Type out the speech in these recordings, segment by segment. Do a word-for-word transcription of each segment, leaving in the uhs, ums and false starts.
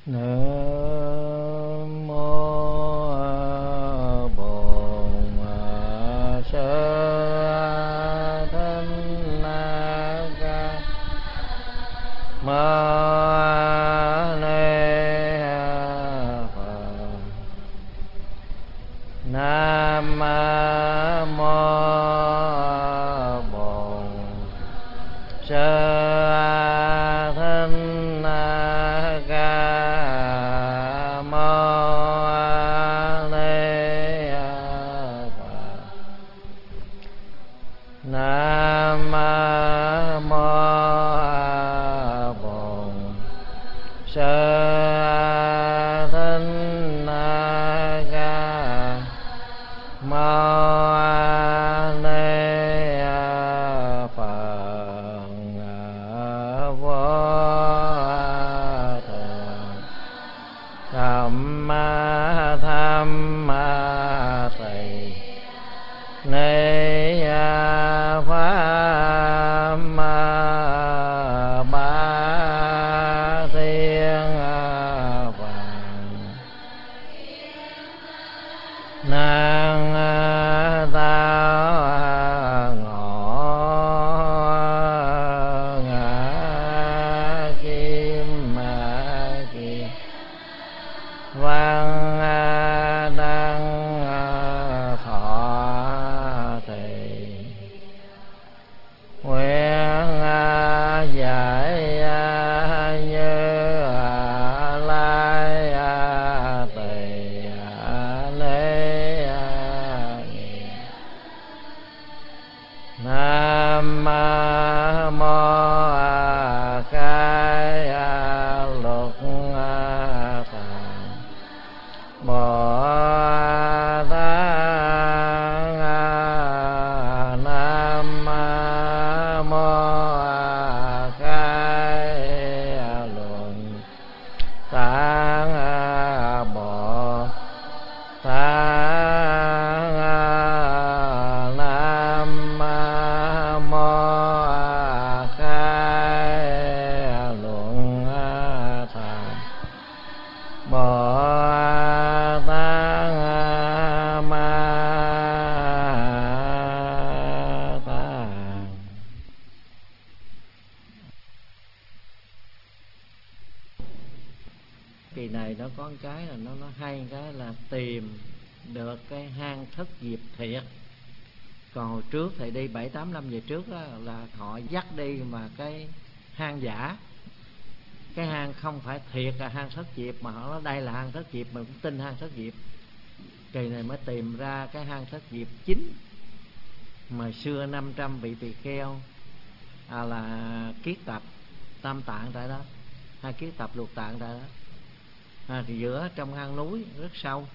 Nam mô Bổn Sư Thích Ca Mâu Ni Phật. Nam mô Bổn Sư Còn hồi trước thầy đi bảy tám năm về trước đó, là họ dắt đi mà cái hang giả, cái hang không phải thiệt là hang Thất Diệp, mà họ nói đây là hang Thất Diệp, mình cũng tin hang Thất Diệp. Kỳ này mới tìm ra cái hang Thất Diệp chính mà xưa năm trăm vị tỳ kheo à, là kiết tập tam tạng tại đó, hay kiết tập lục tạng tại đó. À, thì giữa trong hang núi rất sâu,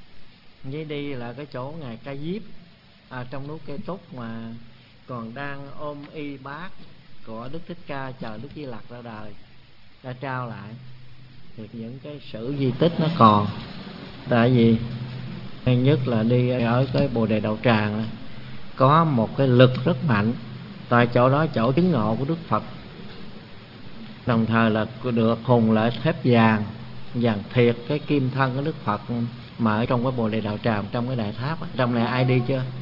với đi là cái chỗ ngài Ca Diếp à, trong núi Cây Túc mà còn đang ôm y bát của Đức Thích Ca chờ Đức Di Lặc ra đời, đã trao lại. Thì những cái sự di tích nó còn, tại vì nhất là đi ở cái Bồ Đề Đạo Tràng có một cái lực rất mạnh, tại chỗ đó chỗ chứng ngộ của Đức Phật, đồng thời là được hùng lại thép vàng vàng thiệt cái kim thân của Đức Phật mà ở trong cái Bồ Đề Đạo Tràng, trong cái đại tháp. Trong này ai đi chưa?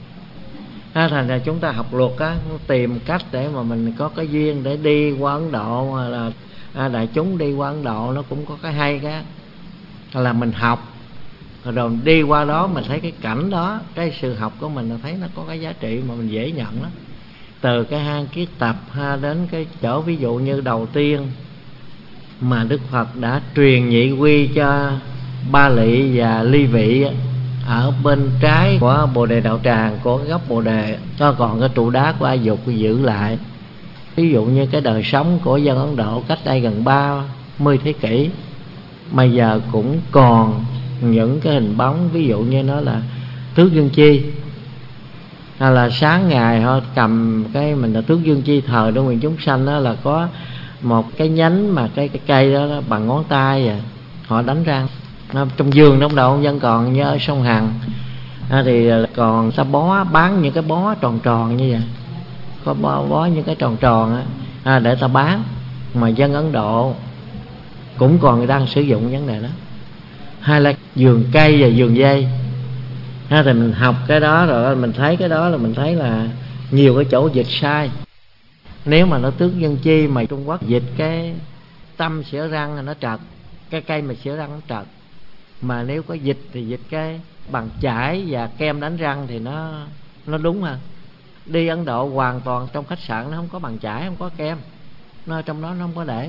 À, thành ra chúng ta học luật á, tìm cách để mà mình có cái duyên để đi qua Ấn Độ, hoặc là à, đại chúng đi qua Ấn Độ nó cũng có cái hay cái là mình học rồi đi qua đó mình thấy cái cảnh đó, cái sự học của mình là thấy nó có cái giá trị mà mình dễ nhận đó. Từ cái hang Kiết Tập ha, đến cái chỗ ví dụ như đầu tiên mà Đức Phật đã truyền nhị quy cho Ba Lị và Ly Vị ở bên trái của Bồ Đề Đạo Tràng, của cái gốc Bồ Đề cho còn cái trụ đá của A Dục giữ lại. Ví dụ như cái đời sống của dân Ấn Độ cách đây gần ba mươi thế kỷ, bây giờ cũng còn những cái hình bóng, ví dụ như nó là Tước Dương Chi, hay là sáng ngày họ cầm cái mình là Tước Dương Chi thờ để nguyện chúng sanh, đó là có một cái nhánh mà cái, cái cây đó, đó bằng ngón tay à, họ đánh răng trong vườn trong đầu dân còn như ở sông Hằng à, thì còn ta bó bán những cái bó tròn tròn như vậy, có bó, bó những cái tròn tròn á, à, để ta bán. Mà dân Ấn Độ cũng còn đang sử dụng vấn đề đó. Hay là vườn cây và vườn dây, ha, thì mình học cái đó rồi mình thấy cái đó là mình thấy là nhiều cái chỗ dịch sai. Nếu mà nó tước dân chi mà Trung Quốc dịch cái tâm sữa răng nó trật, cái cây mà sữa răng nó trật. Mà nếu có dịch thì dịch cái bằng chải và kem đánh răng thì nó nó đúng hơn. Đi Ấn Độ hoàn toàn trong khách sạn nó không có bằng chải, không có kem, nó trong đó nó không có để.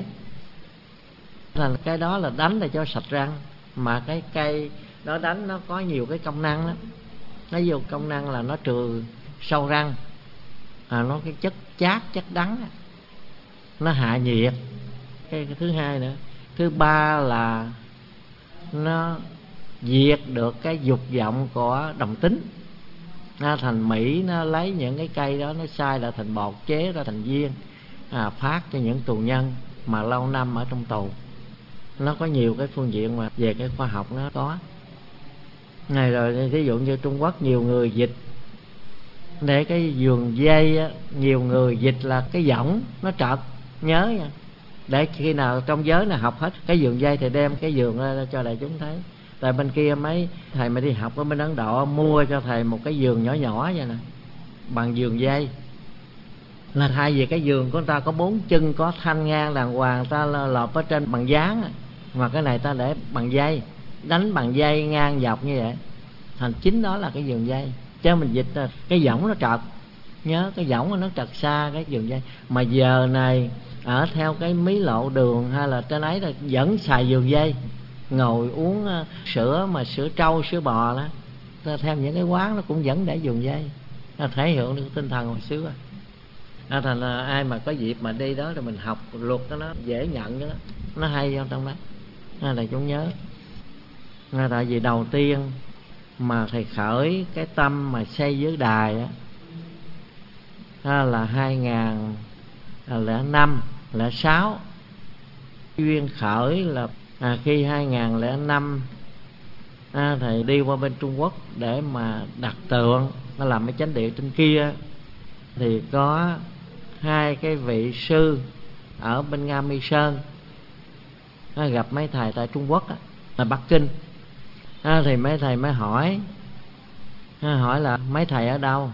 Thành cái đó là đánh để cho sạch răng. Mà cái cây đó đánh nó có nhiều cái công năng lắm. Nó vô công năng là nó trừ sâu răng, à, nó cái chất chát, chất đắng, nó hạ nhiệt. Cái, cái thứ hai nữa, thứ ba là nó diệt được cái dục vọng của đồng tính. À, thành Mỹ nó lấy những cái cây đó nó xay lại thành bột, chế ra thành viên, à, phát cho những tù nhân mà lâu năm ở trong tù. Nó có nhiều cái phương diện mà về cái khoa học nó có. Này rồi ví dụ như Trung Quốc nhiều người dịch để cái vườn dây á, nhiều người dịch là cái võng nó trật, nhớ nha. Để khi nào trong giới này học hết cái vườn dây thì đem cái vườn ra cho đại chúng thấy. Tại bên kia mấy thầy mà đi học ở bên Ấn Độ mua cho thầy một cái vườn nhỏ nhỏ vậy nè, bằng vườn dây. Là thay vì cái vườn của người ta có bốn chân, có thanh ngang đàng hoàng, ta lợp ở trên bằng dán, mà cái này ta để bằng dây, đánh bằng dây ngang dọc như vậy. Thành chính đó là cái vườn dây. Chứ mình dịch cái võng nó trật, nhớ cái võng nó trật xa cái vườn dây. Mà giờ này ở theo cái mí lộ đường hay là trên ấy là vẫn xài vườn dây, ngồi uống sữa mà sữa trâu, sữa bò đó. Theo những cái quán nó cũng vẫn để vườn dây, nó thể hiện được tinh thần hồi xưa. À, thành là ai mà có dịp mà đi đó rồi mình học luật đó, nó dễ nhận cái đó, nó hay trong trong đó. À, là chúng nhớ. À, tại vì đầu tiên mà thầy khởi cái tâm mà xây giới đài á, à, là hai nghìn lẻ năm, lẻ sáu. Duyên khởi là à, khi hai nghìn lẻ năm à, thầy đi qua bên Trung Quốc để mà đặt tượng, nó làm cái chánh điện trên kia. Thì có hai cái vị sư ở bên Nga Mi Sơn, à, gặp mấy thầy tại Trung Quốc á, là Bắc Kinh. À, thì mấy thầy mới hỏi, à, hỏi là mấy thầy ở đâu?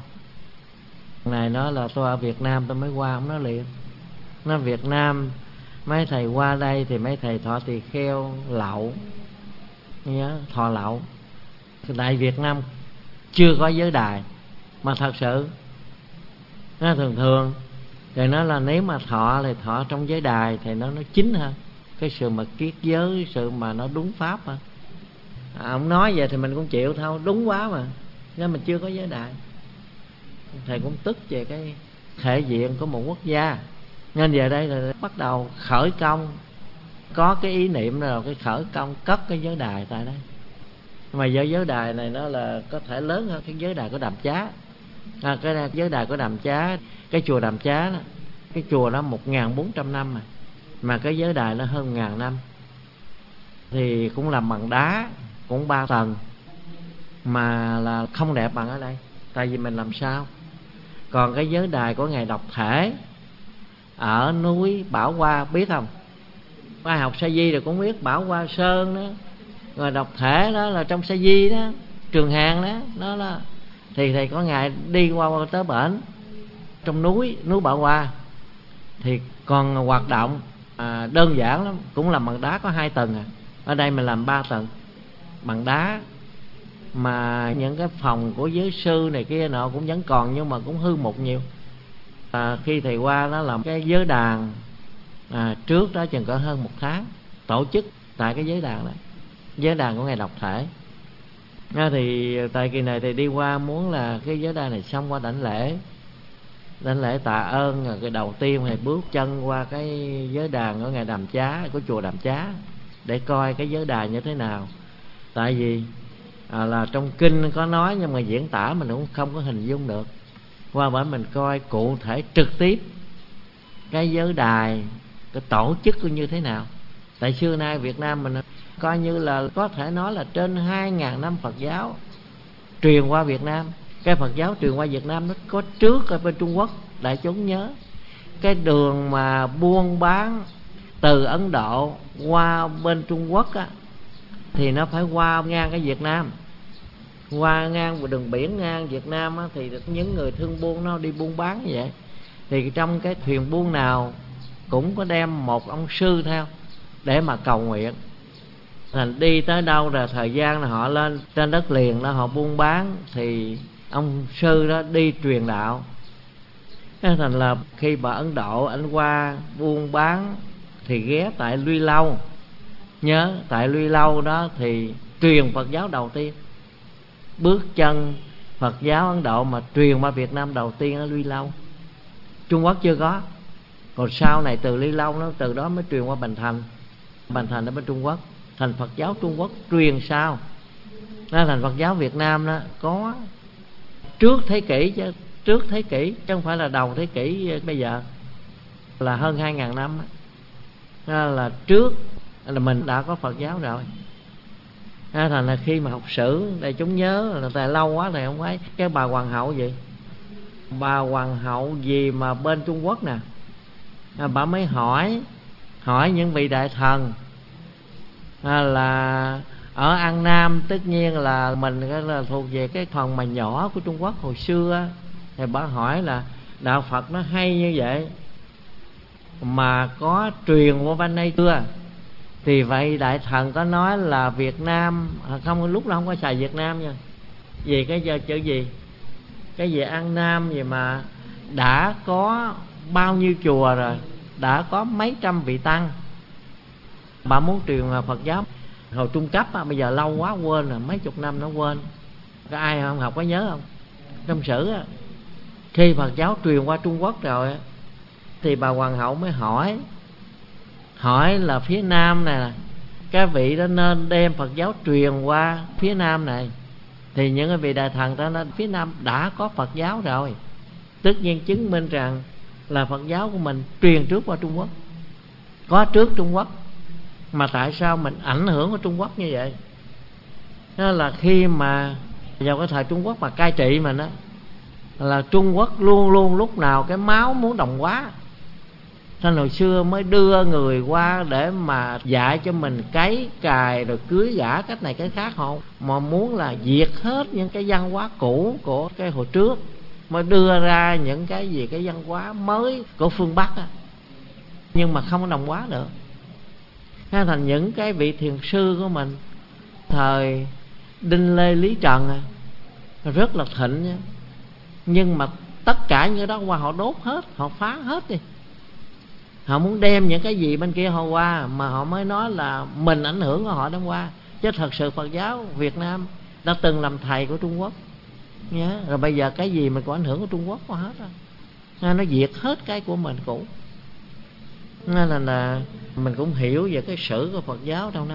Này nói là tôi ở Việt Nam tôi mới qua. Ông nói liền, nó Việt Nam mấy thầy qua đây thì mấy thầy thọ tỳ kheo lậu, nhớ thọ lậu. Tại Việt Nam chưa có giới đài mà thật sự nó thường thường thì nó là nếu mà thọ thì thọ trong giới đài thì nó nó chính hơn, cái sự mà kiết giới, sự mà nó đúng pháp mà. À, ông nói vậy thì mình cũng chịu thôi, đúng quá mà, nên mình chưa có giới đài. Thầy cũng tức về cái thể diện của một quốc gia. Nên về đây là bắt đầu khởi công, có cái ý niệm rồi cái khởi công cất cái giới đài tại đây. Mà giới giới đài này nó là có thể lớn hơn cái giới đài của Đàm Chá. À, cái giới đài của Đàm Chá, cái chùa Đàm Chá đó, cái chùa đó một nghìn bốn trăm năm mà mà cái giới đài nó hơn ngàn năm. Thì cũng làm bằng đá, cũng ba tầng, mà là không đẹp bằng ở đây. Tại vì mình làm sao. Còn cái giới đài của Ngài Độc Thể ở núi Bảo Hoa, biết không? Ai học Sa Di rồi cũng biết Bảo Hoa Sơn đó. Rồi Độc Thể đó là trong Sa Di đó, Trường Hàng đó, nó là thì thầy có ngày đi qua tới bển trong núi núi Bảo Hoa thì còn hoạt động à, đơn giản lắm, cũng làm bằng đá có hai tầng à. Ở đây mình làm ba tầng bằng đá, mà những cái phòng của giới sư này kia nọ cũng vẫn còn, nhưng mà cũng hư một nhiều. À, khi thầy qua đó làm cái giới đàn à, trước đó chừng có hơn một tháng tổ chức tại cái giới đàn đó, giới đàn của Ngài Độc Thể. À, thì tại kỳ này thì đi qua muốn là cái giới đàn này xong qua đảnh lễ, đảnh lễ tạ ơn. Rồi cái đầu tiên thầy bước chân qua cái giới đàn của Ngài Đàm Chá, của chùa Đàm Chá, để coi cái giới đàn như thế nào. Tại vì à, là trong kinh có nói nhưng mà diễn tả mình cũng không có hình dung được. Qua bển mình coi cụ thể trực tiếp cái giới đài, cái tổ chức như thế nào. Tại xưa nay Việt Nam mình coi như là có thể nói là trên hai ngàn năm Phật giáo truyền qua Việt Nam. Cái Phật giáo truyền qua Việt Nam nó có trước ở bên Trung Quốc, đại chúng nhớ. Cái đường mà buôn bán từ Ấn Độ qua bên Trung Quốc á, thì nó phải qua ngang cái Việt Nam, qua ngang đường biển ngang Việt Nam á, thì những người thương buôn nó đi buôn bán như vậy. Thì trong cái thuyền buôn nào cũng có đem một ông sư theo để mà cầu nguyện. Thành đi tới đâu rồi thời gian là họ lên trên đất liền đó họ buôn bán, thì ông sư đó đi truyền đạo. Thành là khi mà Ấn Độ anh qua buôn bán thì ghé tại Luy Lâu. Nhớ tại Luy Lâu đó thì truyền Phật giáo đầu tiên, bước chân Phật giáo Ấn Độ mà truyền qua Việt Nam đầu tiên ở Luy Lâu. Trung Quốc chưa có. Còn sau này từ Luy Lâu nó từ đó mới truyền qua Bành Thành. Bành Thành ở bên Trung Quốc, thành Phật giáo Trung Quốc truyền sau. Nên thành Phật giáo Việt Nam đó có trước thế kỷ chứ, trước thế kỷ chứ không phải là đầu thế kỷ bây giờ, là hơn hai ngàn năm đó. Nên là trước là mình đã có Phật giáo rồi. Nên thành là khi mà học sử để chúng nhớ là tại lâu quá thì không phải cái bà hoàng hậu gì, bà hoàng hậu gì mà bên Trung Quốc nè, à, bà mới hỏi hỏi những vị đại thần à, là ở An Nam, tất nhiên là mình là thuộc về cái phần mà nhỏ của Trung Quốc hồi xưa. Thì bà hỏi là đạo Phật nó hay như vậy mà có truyền qua bên đây chưa? Thì vậy đại thần có nói là Việt Nam không, lúc đó không có xài Việt Nam nha, vì cái giờ chữ gì, cái gì An Nam gì mà đã có bao nhiêu chùa rồi, đã có mấy trăm vị tăng. Bà muốn truyền Phật giáo hồi trung cấp á, bây giờ lâu quá quên rồi, mấy chục năm nó quên. Có ai không học có nhớ không? Trong sử á, khi Phật giáo truyền qua Trung Quốc rồi thì bà hoàng hậu mới hỏi hỏi là phía Nam nè, các vị đó nên đem Phật giáo truyền qua phía Nam này. Thì những cái vị đại thần đó nói phía Nam đã có Phật giáo rồi, tất nhiên chứng minh rằng là Phật giáo của mình truyền trước qua Trung Quốc, có trước Trung Quốc. Mà tại sao mình ảnh hưởng của Trung Quốc như vậy? Đó là khi mà vào cái thời Trung Quốc mà cai trị mình á, là Trung Quốc luôn luôn lúc nào cái máu muốn đồng hóa. Nên hồi xưa mới đưa người qua để mà dạy cho mình cấy cài rồi cưới gả cách này cái khác. Họ mà muốn là diệt hết những cái văn hóa cũ của cái hồi trước, mới đưa ra những cái gì cái văn hóa mới của phương Bắc á, nhưng mà không có đồng hóa được. Nên thành những cái vị thiền sư của mình thời Đinh Lê Lý Trần rất là thịnh nha. Nhưng mà tất cả những cái đó qua họ đốt hết, họ phá hết đi. Họ muốn đem những cái gì bên kia họ qua, mà họ mới nói là mình ảnh hưởng của họ đem qua. Chứ thật sự Phật giáo Việt Nam đã từng làm thầy của Trung Quốc nhá. Rồi bây giờ cái gì mình có ảnh hưởng của Trung Quốc qua hết rồi. Nên nó diệt hết cái của mình cũ. Nên là, là mình cũng hiểu về cái sử của Phật giáo trong đó.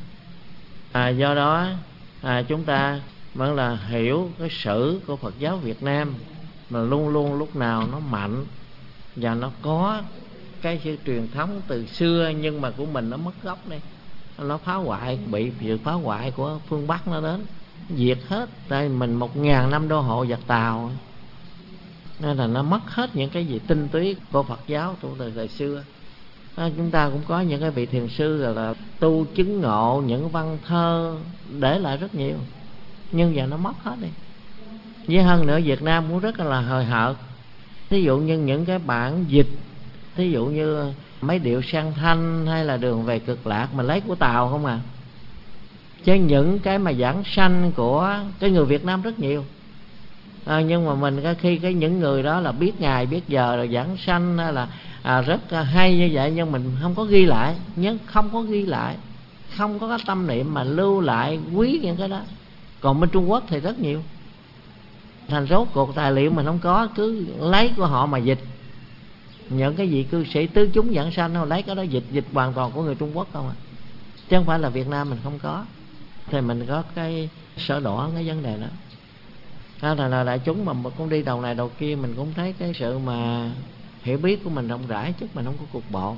à, Do đó à, chúng ta vẫn là hiểu cái sử của Phật giáo Việt Nam mà luôn luôn lúc nào nó mạnh và nó có cái sự truyền thống từ xưa, nhưng mà của mình nó mất gốc đây, nó phá hoại, bị sự phá hoại của phương Bắc nó đến diệt hết. Tại mình một ngàn năm đô hộ giặc Tàu, nên là nó mất hết những cái gì tinh túy của Phật giáo từ thời xưa. À, chúng ta cũng có những cái vị thiền sư rồi là tu chứng ngộ, những văn thơ để lại rất nhiều, nhưng giờ nó mất hết đi. Với hơn nữa Việt Nam cũng rất là hời hợt. Thí dụ như những cái bản dịch, thí dụ như mấy điệu sang thanh hay là đường về cực lạc mà lấy của Tàu không à. Chứ những cái mà giảng sanh của cái người Việt Nam rất nhiều. À, nhưng mà mình có khi cái những người đó là biết ngày biết giờ rồi giảng sanh là à, rất hay như vậy, nhưng mình không có ghi lại, nhưng không có ghi lại, không có cái tâm niệm mà lưu lại quý những cái đó. Còn bên Trung Quốc thì rất nhiều. Thành rốt cuộc tài liệu mình không có, cứ lấy của họ mà dịch. Những cái gì cư sĩ tứ chúng giảng sanh nó lấy cái đó dịch, dịch hoàn toàn của người Trung Quốc không à, chứ không phải là Việt Nam mình không có. Thì mình có cái sở đỏ cái vấn đề đó. Đó là, là đại chúng mà cũng đi đầu này đầu kia, mình cũng thấy cái sự mà hiểu biết của mình rộng rãi, chứ mình không có cục bộ.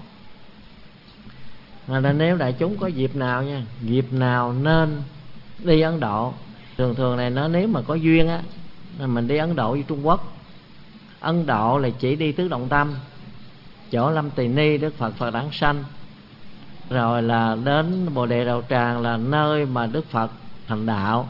Nên nếu đại chúng có dịp nào nha, dịp nào nên đi Ấn Độ. Thường thường này nó nếu mà có duyên á, mình đi Ấn Độ với Trung Quốc. Ấn Độ là chỉ đi Tứ Động Tâm, chỗ Lâm Tỳ Ni Đức Phật Phật Đản Sanh, Rồi là đến Bồ Đề Đạo Tràng là nơi mà Đức Phật thành đạo.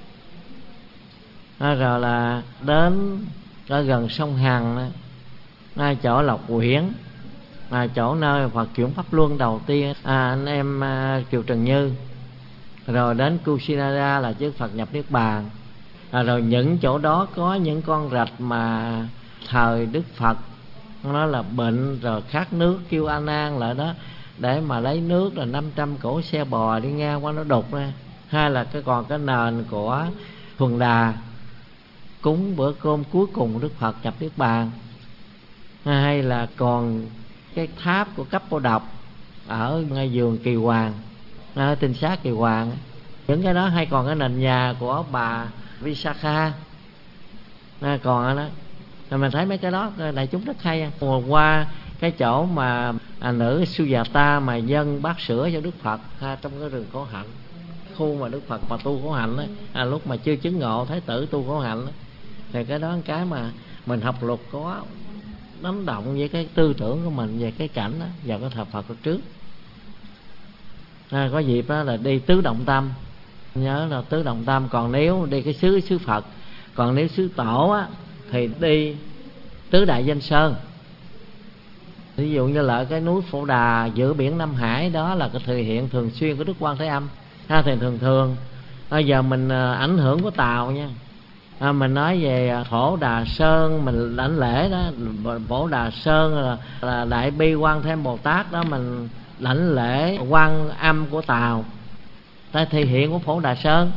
Rồi là đến ở gần sông Hằng, chỗ Lộc Quyển, à, chỗ nơi Phật chuyển pháp luân đầu tiên, à, anh em à, Kiều Trần Như. Rồi đến Kusinara là trước Phật nhập Niết Bàn. À, rồi những chỗ đó có những con rạch mà thời Đức Phật nó là bệnh rồi khát nước, kêu A Nan lại đó để mà lấy nước, là năm trăm cỗ xe bò đi ngang qua nó đục ra. Hay là cái còn cái nền của Thuần Đà cúng bữa cơm cuối cùng Đức Phật nhập Niết Bàn. Hay là còn cái tháp của Cấp Cô Độc ở ngay vườn Kỳ Hoàng, ở Tinh Xá Kỳ Hoàng. Những cái đó. Hay còn cái nền nhà của bà Visakha à, còn ở đó. Rồi mình thấy mấy cái đó đại chúng rất hay. Qua cái chỗ mà à, nữ Sujata mà dân bát sữa cho Đức Phật ha, trong cái rừng Khổ Hạnh, khu mà Đức Phật mà tu Khổ Hạnh đó, à, lúc mà chưa chứng ngộ Thái tử tu Khổ Hạnh đó. Thì cái đó cái mà mình học luật có đánh động với cái tư tưởng của mình về cái cảnh đó, vào cái thờ Phật trước. À, có dịp đó là đi Tứ Động Tâm, nhớ là Tứ Động Tâm. Còn nếu đi cái xứ xứ Phật, còn nếu xứ Tổ á, thì đi Tứ Đại Danh Sơn. Ví dụ như là cái núi Phổ Đà giữa biển Nam Hải, đó là cái thời hiện thường xuyên của Đức Quan Thế Âm ha. Thì thường thường bây giờ mình ảnh hưởng của Tàu nha, à, mình nói về Phổ Đà Sơn mình đảnh lễ đó. Phổ Đà Sơn là, là Đại Bi Quan Thế Âm Bồ Tát đó, mình đảnh lễ Quan Âm của Tàu, ta thể hiện của Phổ Đà Sơn.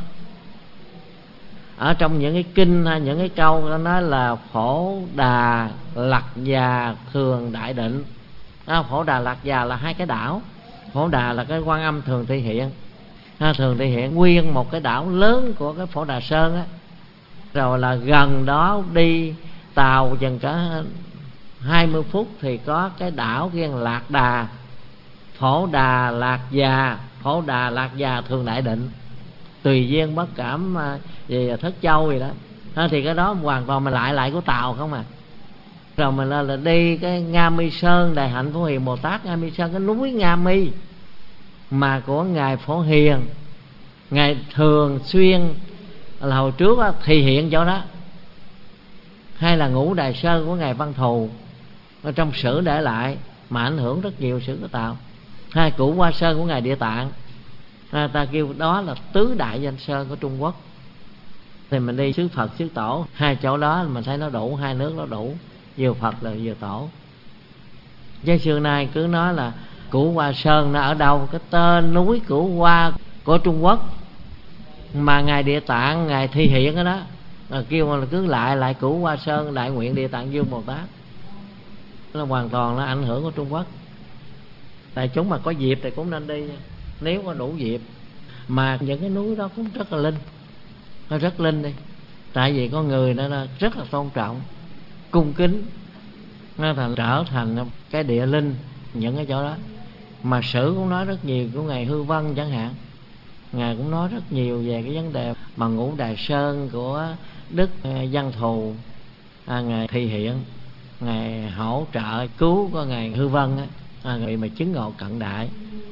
Ở trong những cái kinh hay những cái câu nó nói là Phổ Đà Lặc Già Thường Đại Định. à, Phổ Đà Lặc Già là hai cái đảo. Phổ Đà là cái Quan Âm thường thị hiện, à, thường thị hiện nguyên một cái đảo lớn của cái Phổ Đà Sơn á. Rồi là gần đó đi tàu chừng cả hai mươi phút thì có cái đảo kia Lạc Đà, Phổ Đà Lạc Già, Phổ Đà Lạc Già Thường Đại Định, Tùy Duyên Bất Cảm về Thất Châu gì đó. à, Thì cái đó hoàn toàn mình lại lại của Tàu không à. Rồi mình là, là đi cái Nga Mi Sơn, Đại Hạnh Phổ Hiền Bồ Tát. Nga Mi Sơn cái núi Nga Mi mà của Ngài Phổ Hiền, Ngài thường xuyên là hồi trước á, thì hiện chỗ đó. Hay là Ngũ Đài Sơn của Ngài Văn Thù, ở trong sử để lại mà ảnh hưởng rất nhiều sử của Tàu. Hai Cửu Hoa Sơn của Ngài Địa Tạng, à, ta kêu đó là Tứ Đại Danh Sơn của Trung Quốc. Thì mình đi xứ Phật xứ Tổ, hai chỗ đó mình thấy nó đủ, hai nước nó đủ, vừa Phật là vừa Tổ. Chứ xưa nay cứ nói là Cửu Hoa Sơn nó ở đâu, cái tên núi Cửu Hoa của Trung Quốc mà Ngài Địa Tạng Ngài thi hiện ở đó, à, kêu là cứ lại lại Cửu Hoa Sơn Đại Nguyện Địa Tạng Dương Bồ Tát. Nó hoàn toàn là ảnh hưởng của Trung Quốc. Tại chúng mà có dịp thì cũng nên đi, nếu có đủ dịp. Mà những cái núi đó cũng rất là linh, nó rất linh đi. Tại vì có người đó là rất là tôn trọng, cung kính, nó thành trở thành cái địa linh những cái chỗ đó. Mà sử cũng nói rất nhiều của Ngài Hư Vân chẳng hạn, Ngài cũng nói rất nhiều về cái vấn đề mà Ngũ Đài Sơn của Đức Văn Thù, à, Ngài thị hiện, Ngài hỗ trợ cứu của Ngài Hư Vân á, à, người mà chứng ngộ cận đại.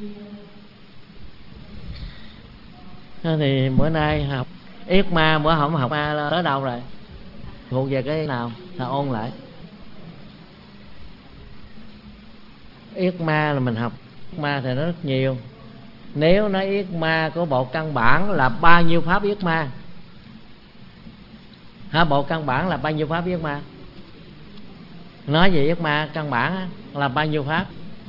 à, Thì bữa nay học Yết Ma, bữa không học Ma tới đâu rồi? Thuộc về cái nào? Ta ôn lại. Yết Ma là mình học Yết Ma thì nó rất nhiều. Nếu nói Yết Ma của bộ căn bản là bao nhiêu pháp Yết Ma? Hả, bộ căn bản là bao nhiêu pháp Yết Ma? Nói về Yết Ma căn bản là bao nhiêu pháp?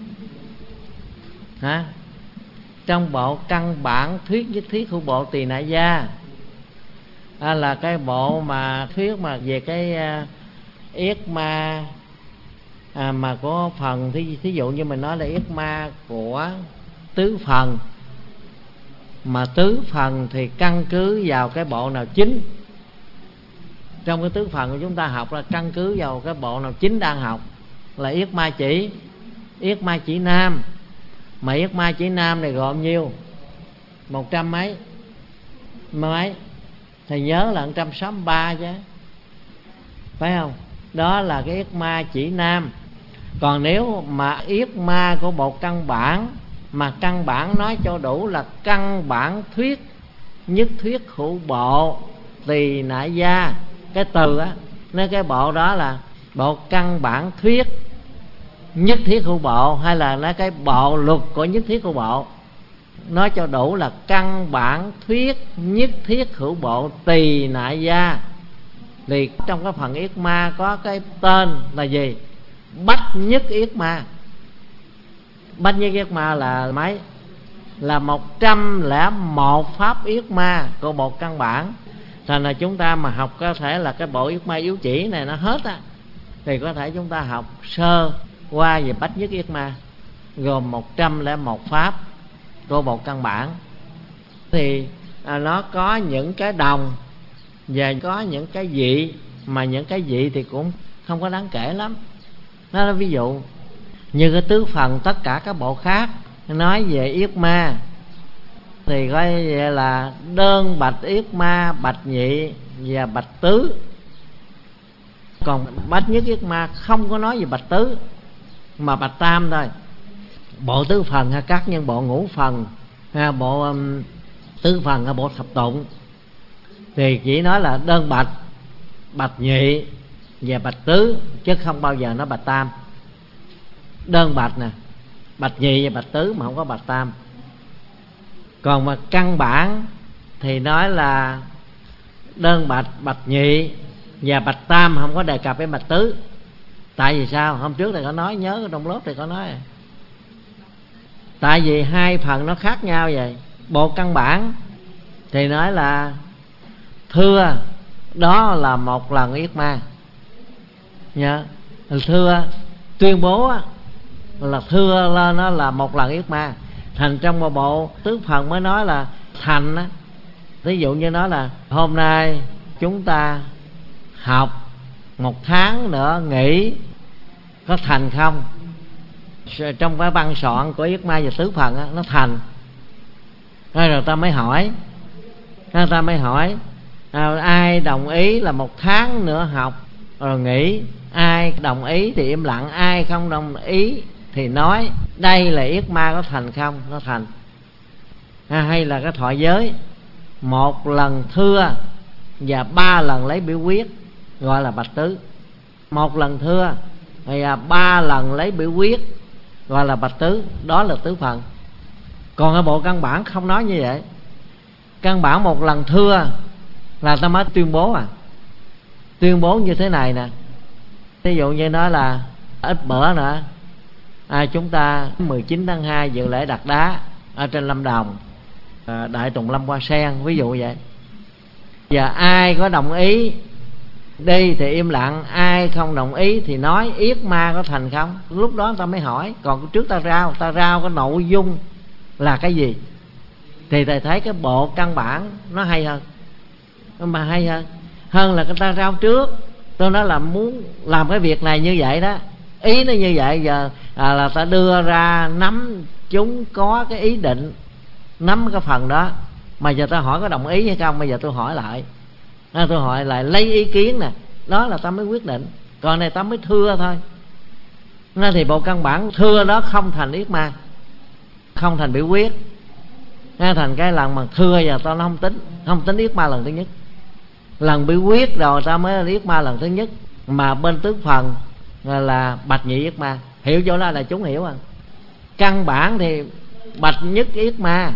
Hả? Trong bộ căn bản thuyết với thuyết của bộ Tỳ Nại Gia, à, là cái bộ mà thuyết mà về cái uh, Yết Ma, à, mà có phần thí, thí dụ như mình nói là Yết Ma của tứ phần, mà tứ phần thì căn cứ vào cái bộ nào chính. Trong cái tứ phần của chúng ta học là căn cứ vào cái bộ nào chính đang học, là Yết Ma chỉ, Yết Ma chỉ nam. Mà Yết Ma chỉ nam này gồm nhiêu? Một trăm mấy mấy thì nhớ là một trăm sáu mươi ba chứ, phải không? Đó là cái Yết Ma chỉ nam. Còn nếu mà Yết Ma của bộ căn bản mà căn bản nói cho đủ là căn bản thuyết nhất thuyết hữu bộ tỳ nại gia. Cái từ á, nói cái bộ đó là bộ căn bản thuyết nhất thiết hữu bộ, hay là nói cái bộ luật của nhất thiết hữu bộ. Nói cho đủ là căn bản thuyết nhất thiết hữu bộ tỳ nại gia. Thì trong cái phần yết ma có cái tên là gì? Bách nhất yết ma. Bách nhất yết ma là mấy? Là một trăm lẻ một pháp yết ma của bộ căn bản. Thành là chúng ta mà học có thể là cái bộ yết ma yếu chỉ này nó hết á, thì có thể chúng ta học sơ qua về bách nhất yết ma, gồm một trăm lẻ một pháp của bộ căn bản. Thì à, nó có những cái đồng và có những cái dị, mà những cái dị thì cũng không có đáng kể lắm. Nó là ví dụ như cái tứ phần tất cả các bộ khác nói về yết ma thì coi vậy là đơn bạch yết ma, bạch nhị và bạch tứ. Còn bách nhất yết ma không có nói về bạch tứ mà bạch tam thôi. Bộ tứ phần hay các nhân bộ ngũ phần hay bộ um, tứ phần hay bộ thập tụng thì chỉ nói là đơn bạch, bạch nhị và bạch tứ, chứ không bao giờ nói bạch tam. Đơn bạch nè, bạch nhị và bạch tứ mà không có bạch tam. Còn mà căn bản thì nói là đơn bạch, bạch nhị và bạch tam, không có đề cập đến bạch tứ. Tại vì sao? Hôm trước thì có nói, nhớ trong lớp thì có nói. Tại vì hai phần nó khác nhau vậy. Bộ căn bản thì nói là thưa đó là một lần yết ma nha. Thưa tuyên bố là thưa lên nó là một lần yết ma. Thành trong một bộ tứ phần mới nói là thành á. Ví dụ như nói là hôm nay chúng ta học một tháng nữa nghỉ, có thành không? Trong cái văn soạn của yết ma và tứ phần á, nó thành. Rồi ta mới hỏi, ta mới hỏi à, ai đồng ý là một tháng nữa học rồi nghỉ? Ai đồng ý thì im lặng, ai không đồng ý thì nói. Đây là yết ma có thành không? Nó thành. À, hay là cái thọ giới, một lần thưa và ba lần lấy biểu quyết, gọi là bạch tứ. Một lần thưa và ba lần lấy biểu quyết, gọi là bạch tứ. Đó là tứ phần. Còn ở bộ căn bản không nói như vậy. Căn bản một lần thưa là ta mới tuyên bố à. Tuyên bố như thế này nè. Ví dụ như nói là ít bữa nữa à, chúng ta mười chín tháng hai dự lễ đặt đá ở trên Lâm Đồng, à, Đại Tùng Lâm Hoa Sen, ví dụ vậy. Và ai có đồng ý đi thì im lặng, ai không đồng ý thì nói yết ma có thành không. Lúc đó ta mới hỏi. Còn trước ta rao, ta rao cái nội dung là cái gì thì thầy thấy cái bộ căn bản nó hay hơn. Mà hay hơn Hơn là người ta rao trước. Tôi nói là muốn làm cái việc này như vậy đó, ý nó như vậy. Giờ à, là ta đưa ra nắm chúng có cái ý định, nắm cái phần đó. Mà giờ ta hỏi có đồng ý hay không? Bây giờ tôi hỏi lại à, tôi hỏi lại lấy ý kiến nè. Đó là ta mới quyết định. Còn này ta mới thưa thôi. Nên thì bộ căn bản thưa đó không thành yết ma, không thành biểu quyết. Nên thành cái lần mà thưa giờ ta nó không tính. Không tính yết ma lần thứ nhất. Lần biểu quyết rồi ta mới yết ma lần thứ nhất. Mà bên tứ phần là bạch nhị yết ma. Hiểu chỗ đó là chúng hiểu à. Căn bản thì bạch nhất yết ma,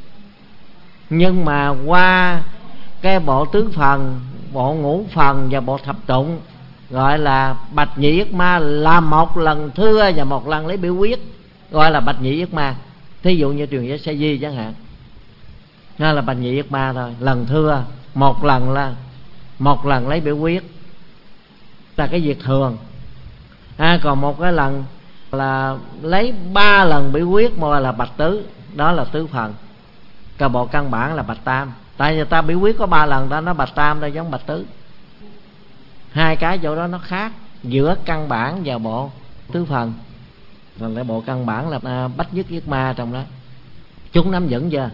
nhưng mà qua cái bộ tứ phần, bộ ngũ phần và bộ thập tụng gọi là bạch nhị yết ma, là một lần thưa và một lần lấy biểu quyết, gọi là bạch nhị yết ma. Thí dụ như truyền giới sa di chẳng hạn, nó là bạch nhị yết ma thôi. Lần thưa, một lần là một lần lấy biểu quyết là cái việc thường à, còn một cái lần là lấy ba lần biểu quyết mà là bạch tứ, đó là tứ phần. Cả bộ căn bản là bạch tam. Tại vì ta biểu quyết có ba lần, ta nói bạch tam đây giống bạch tứ. Hai cái chỗ đó nó khác giữa căn bản và bộ tứ phần. Còn cái bộ căn bản là bách nhất yết ma trong đó. Chúng nắm vững chưa?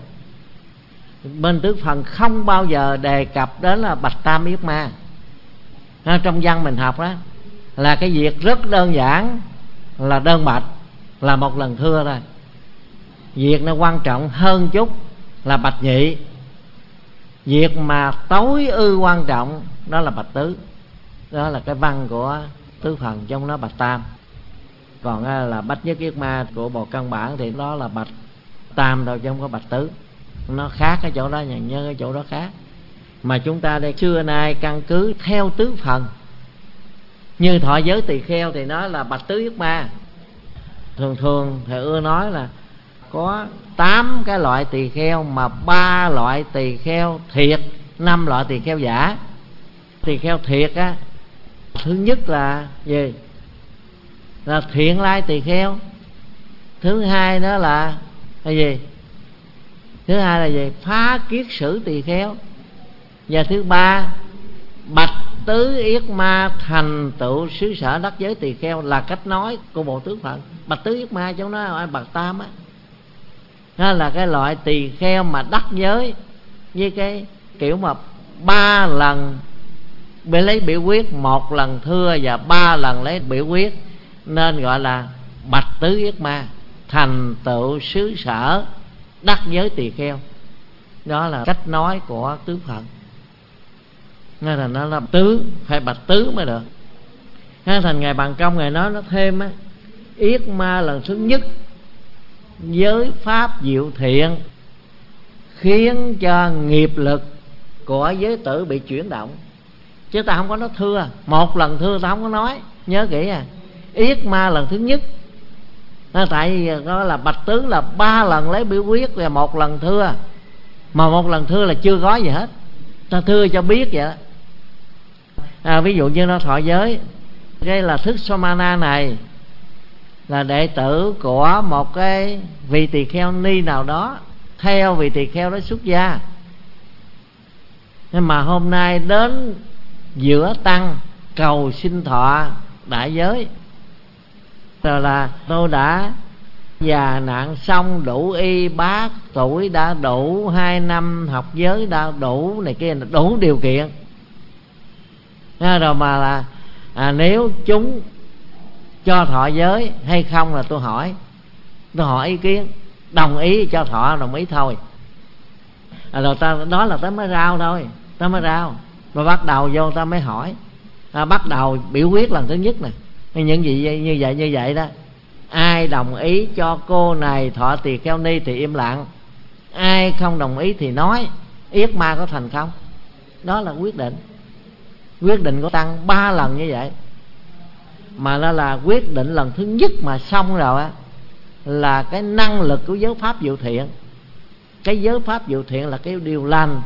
Bên tứ phần không bao giờ đề cập đến là bạch tam yết ma. Trong văn mình học đó là cái việc rất đơn giản, là đơn bạch, là một lần thưa thôi. việc nó quan trọng hơn chút là bạch nhị. Việc mà tối ư quan trọng đó là bạch tứ. Đó là cái văn của tứ phần, trong nó bạch tam. Còn là bách nhất yết ma của bộ căn bản thì đó là bạch tam đâu, chứ không có bạch tứ. Nó khác cái chỗ đó, nhận nhớ cái chỗ đó khác. Mà chúng ta đây xưa nay căn cứ theo tứ phần. Như thọ giới tỳ kheo thì nói là bạch tứ yết ma. Thường thường thầy ưa nói là có tám cái loại tỳ kheo, mà ba loại tỳ kheo thiệt, năm loại tỳ kheo giả. Tỳ kheo thiệt á, thứ nhất là gì? Là thiện lai tỳ kheo. Thứ hai đó là là gì? Thứ hai là gì? Phá kiết sử tỳ kheo. Và thứ ba, bạch tứ yết ma thành tựu xứ sở đắc giới tỳ kheo, là cách nói của bộ tứ phận. Bạch tứ yết ma trong đó là bạch tam á, đó là cái loại tỳ kheo mà đắc giới với cái kiểu mà ba lần bị lấy biểu quyết, một lần thưa và ba lần lấy biểu quyết, nên gọi là bạch tứ yết ma thành tựu xứ sở đắc giới tỳ kheo. Đó là cách nói của tứ phận. Nên là nó là tứ, phải bạch tứ mới được. Nên thành Ngài Bằng Công Ngài nói nó thêm á, yết ma lần thứ nhất giới pháp diệu thiện khiến cho nghiệp lực của giới tử bị chuyển động. Chứ ta không có nói thưa, một lần thưa ta không có nói, nhớ kỹ à. Yết ma lần thứ nhất, nó tại vì đó là bạch tứ là ba lần lấy biểu quyết và một lần thưa. Mà một lần thưa là chưa có gì hết, ta thưa cho biết vậy đó. À, ví dụ như nó thọ giới, cái là thức Somana này là đệ tử của một cái vị tỳ kheo ni nào đó, theo vị tỳ kheo đó xuất gia. Nhưng mà hôm nay đến giữa tăng cầu xin thọ đại giới, rồi là tôi đã già nạn xong, đủ y bát tuổi, đã đủ hai năm học giới, đã đủ này kia, đủ điều kiện. Rồi mà là à, nếu chúng cho thọ giới hay không là tôi hỏi, tôi hỏi ý kiến, đồng ý cho thọ, đồng ý thôi. À, rồi ta đó là ta mới rao thôi, ta mới rao, rồi bắt đầu vô ta mới hỏi. À, bắt đầu biểu quyết lần thứ nhất nè, những gì như vậy như vậy đó. Ai đồng ý cho cô này thọ tỳ kheo ni thì im lặng, ai không đồng ý thì nói, yết ma có thành không. Đó là quyết định, quyết định của tăng ba lần như vậy. Mà nó là quyết định lần thứ nhất mà xong rồi á, là cái năng lực của giới pháp diệu thiện. Cái giới pháp diệu thiện là cái điều lành,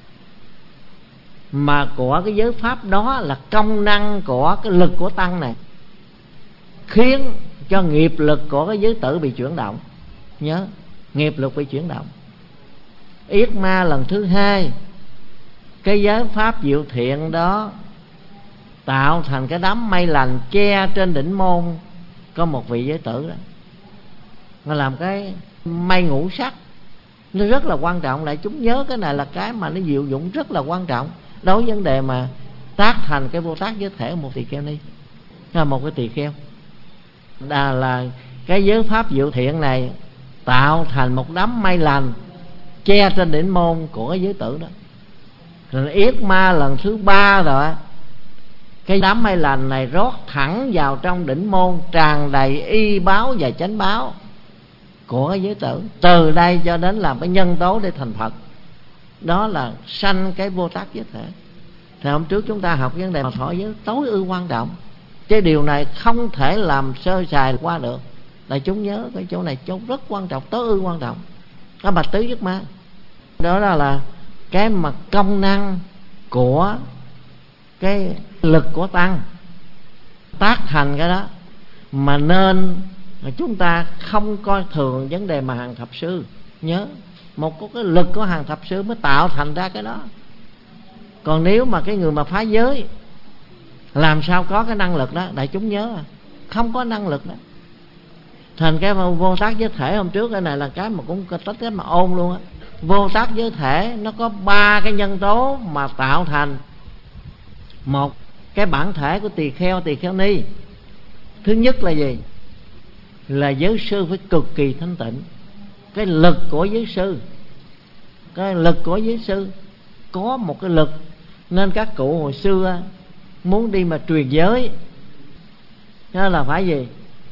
mà của cái giới pháp đó là công năng của cái lực của tăng này, khiến cho nghiệp lực của cái giới tử bị chuyển động. Nhớ, nghiệp lực bị chuyển động. Yết ma lần thứ hai, cái giới pháp diệu thiện đó tạo thành cái đám mây lành che trên đỉnh môn có một vị giới tử đó. Nó làm cái mây ngũ sắc, nó rất là quan trọng. Lại chúng nhớ cái này là cái mà nó diệu dụng rất là quan trọng đối với vấn đề mà tác thành cái vô tác giới thể một tỳ kheo ni, là một cái tỳ kheo. Đà là cái giới pháp diệu thiện này tạo thành một đám mây lành che trên đỉnh môn của cái giới tử đó. Rồi yết ma lần thứ ba rồi, cái đám mây lành này rót thẳng vào trong đỉnh môn, tràn đầy y báo và chánh báo của cái giới tử. Từ đây cho đến làm cái nhân tố để thành Phật. Đó là sanh cái vô tác giới thể. Thì hôm trước chúng ta học vấn đề mà thọ giới tối ư quan trọng. Cái điều này không thể làm sơ sài qua được. Đại chúng nhớ cái chỗ này chỗ rất quan trọng, tối ư quan trọng. Nó bạch tứ yết ma. Đó là, là cái mà công năng của cái lực của tăng tác thành cái đó. Mà nên mà chúng ta không coi thường vấn đề mà hàng thập sư. Nhớ, một có cái lực của hàng thập sư mới tạo thành ra cái đó. Còn nếu mà cái người mà phá giới làm sao có cái năng lực đó, đại chúng nhớ không có năng lực đó. Thành cái vô tác giới thể hôm trước cái này là cái mà cũng tất cái mà ôn luôn á. Vô tác giới thể nó có ba cái nhân tố mà tạo thành một cái bản thể của tỳ kheo, tỳ kheo ni. Thứ nhất là gì? Là giới sư phải cực kỳ thanh tịnh. cái lực của giới sư, cái lực của giới sư có một cái lực, nên các cụ hồi xưa muốn đi mà truyền giới đó là phải gì?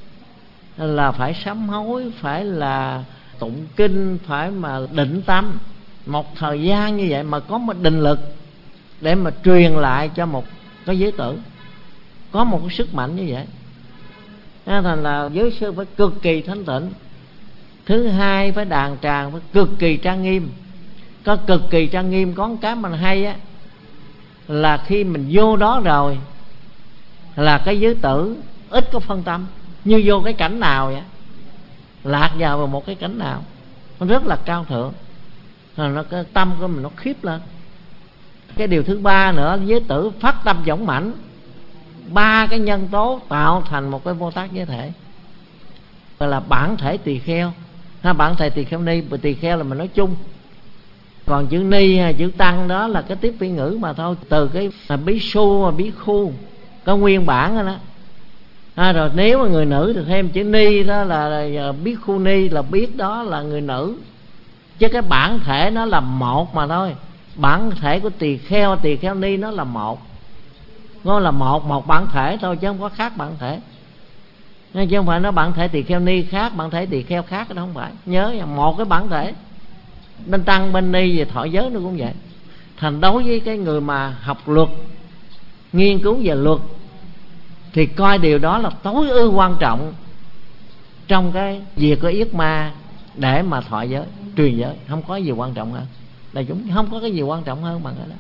Là phải sám hối, phải là tụng kinh, phải mà định tâm một thời gian như vậy, mà có một định lực để mà truyền lại cho một cái giới tử, có một cái sức mạnh như vậy. Nên thành là giới sư phải cực kỳ thanh tịnh. Thứ hai, phải đàn tràng phải cực kỳ trang nghiêm. Có cực kỳ trang nghiêm có một cái mình hay á, là khi mình vô đó rồi là cái giới tử ít có phân tâm, như vô cái cảnh nào vậy, lạc vào một cái cảnh nào nó rất là cao thượng, rồi nó cái tâm của mình nó khiếp lên. Cái điều thứ ba nữa, giới tử phát tâm dũng mãnh. Ba cái nhân tố tạo thành một cái Bồ Tát giới thể, gọi là bản thể tỳ kheo ha, bản thể tỳ kheo ni. Tỳ kheo là mình nói chung, còn chữ ni hay chữ tăng đó là cái tiếp phiên ngữ mà thôi, từ cái bí su bí khu có nguyên bản đó, đó. À, rồi nếu mà người nữ thì thêm chữ ni đó là, là biết khu ni, là biết đó là người nữ, chứ cái bản thể nó là một mà thôi. Bản thể của tỳ kheo, tỳ kheo ni nó là một, nó là một một bản thể thôi, chứ không có khác bản thể. Chứ không phải nó bản thể tỳ kheo ni khác, bản thể tỳ kheo khác, đó không phải. Nhớ một cái bản thể. Bên tăng bên ni về thọ giới nó cũng vậy. Thành đối với cái người mà học luật, nghiên cứu về luật, thì coi điều đó là tối ưu quan trọng trong cái việc của yết ma để mà thọ giới, truyền giới. Không có gì quan trọng hơn. Đại chúng không có cái gì quan trọng hơn bằng cái đó.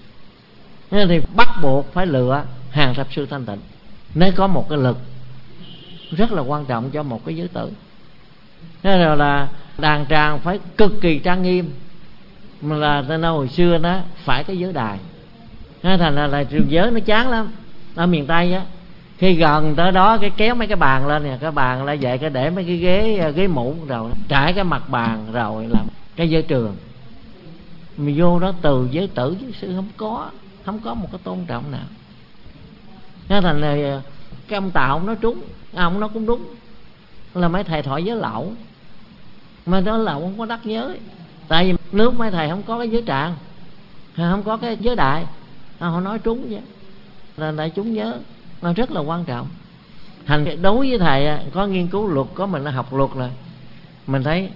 Nên thì bắt buộc phải lựa hàng thập sư thanh tịnh, nếu có một cái lực rất là quan trọng cho một cái giới tử. Thế rồi là đàn tràng phải cực kỳ trang nghiêm, mà là ta nói hồi xưa đó phải cái giới đài. Thế thành là, là truyền giới nó chán lắm. Ở miền Tây á, khi gần tới đó cái kéo mấy cái bàn lên nè, cái bàn là vậy, cái để mấy cái ghế ghế mũ, rồi trải cái mặt bàn, rồi làm cái giới trường. Mình vô đó từ giới tử giới sư không có, không có một cái tôn trọng nào. Thế thành là cái ông Tào ông nói trúng, ông nói cũng đúng, là mấy thầy thọ giới lậu, mà đó là không có đắc giới. Tại vì nước mấy thầy không có cái giới trạng, không có cái giới đại, họ nói trúng vậy. Là đại chúng nhớ, nó rất là quan trọng. Thành đối với thầy có nghiên cứu luật, có mình học luật là mình thấy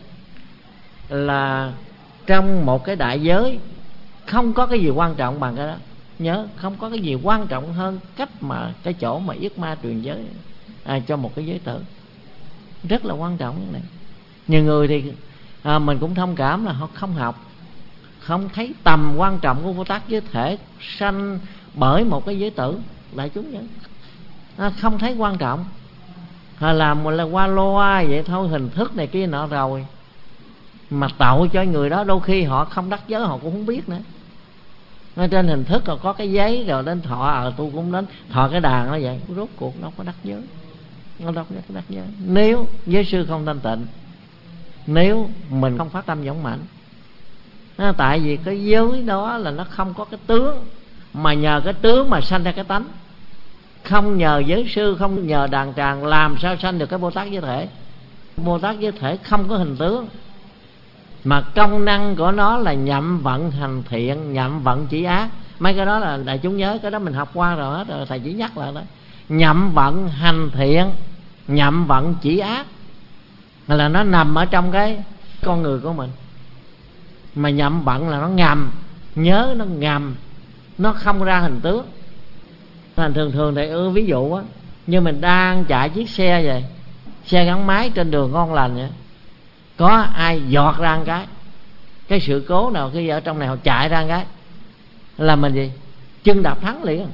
là trong một cái đại giới không có cái gì quan trọng bằng cái đó. Nhớ, không có cái gì quan trọng hơn cách mà cái chỗ mà yết ma truyền giới à, cho một cái giới tử. Rất là quan trọng cái này. Nhiều người thì à, mình cũng thông cảm là họ không học, không thấy tầm quan trọng của Bồ Tát giới thể sanh bởi một cái giới tử. Đại chúng nhớ, à, không thấy quan trọng, họ làm một là qua loa vậy thôi, hình thức này kia nọ rồi. Mà tạo cho người đó đôi khi họ không đắc giới họ cũng không biết nữa. Ở trên hình thức rồi có cái giấy rồi đến thọ, ở à, tôi cũng đến thọ cái đàn nó vậy, rốt cuộc nó có đắc giới, nó đâu có đắc giới. Nếu giới sư không thanh tịnh, nếu mình không phát tâm dũng mãnh, à, tại vì cái giới đó là nó không có cái tướng, mà nhờ cái tướng mà sanh ra cái tánh. Không nhờ giới sư, không nhờ đàn tràng, làm sao sanh được cái Bồ Tát giới thể. Bồ Tát giới thể không có hình tướng, mà công năng của nó là nhậm vận hành thiện, nhậm vận chỉ ác. Mấy cái đó là đại chúng nhớ, cái đó mình học qua rồi hết rồi, thầy chỉ nhắc lại đó. Nhậm vận hành thiện, nhậm vận chỉ ác là nó nằm ở trong cái con người của mình. Mà nhậm vận là nó ngầm, nhớ nó ngầm, nó không ra hình tướng. Thành thường thường thầy ưa ví dụ á, như mình đang chạy chiếc xe vậy, xe gắn máy trên đường ngon lành vậy, có ai giọt ra một cái, cái sự cố nào khi ở trong này họ chạy ra một cái là mình gì? Chân đạp thắng liền,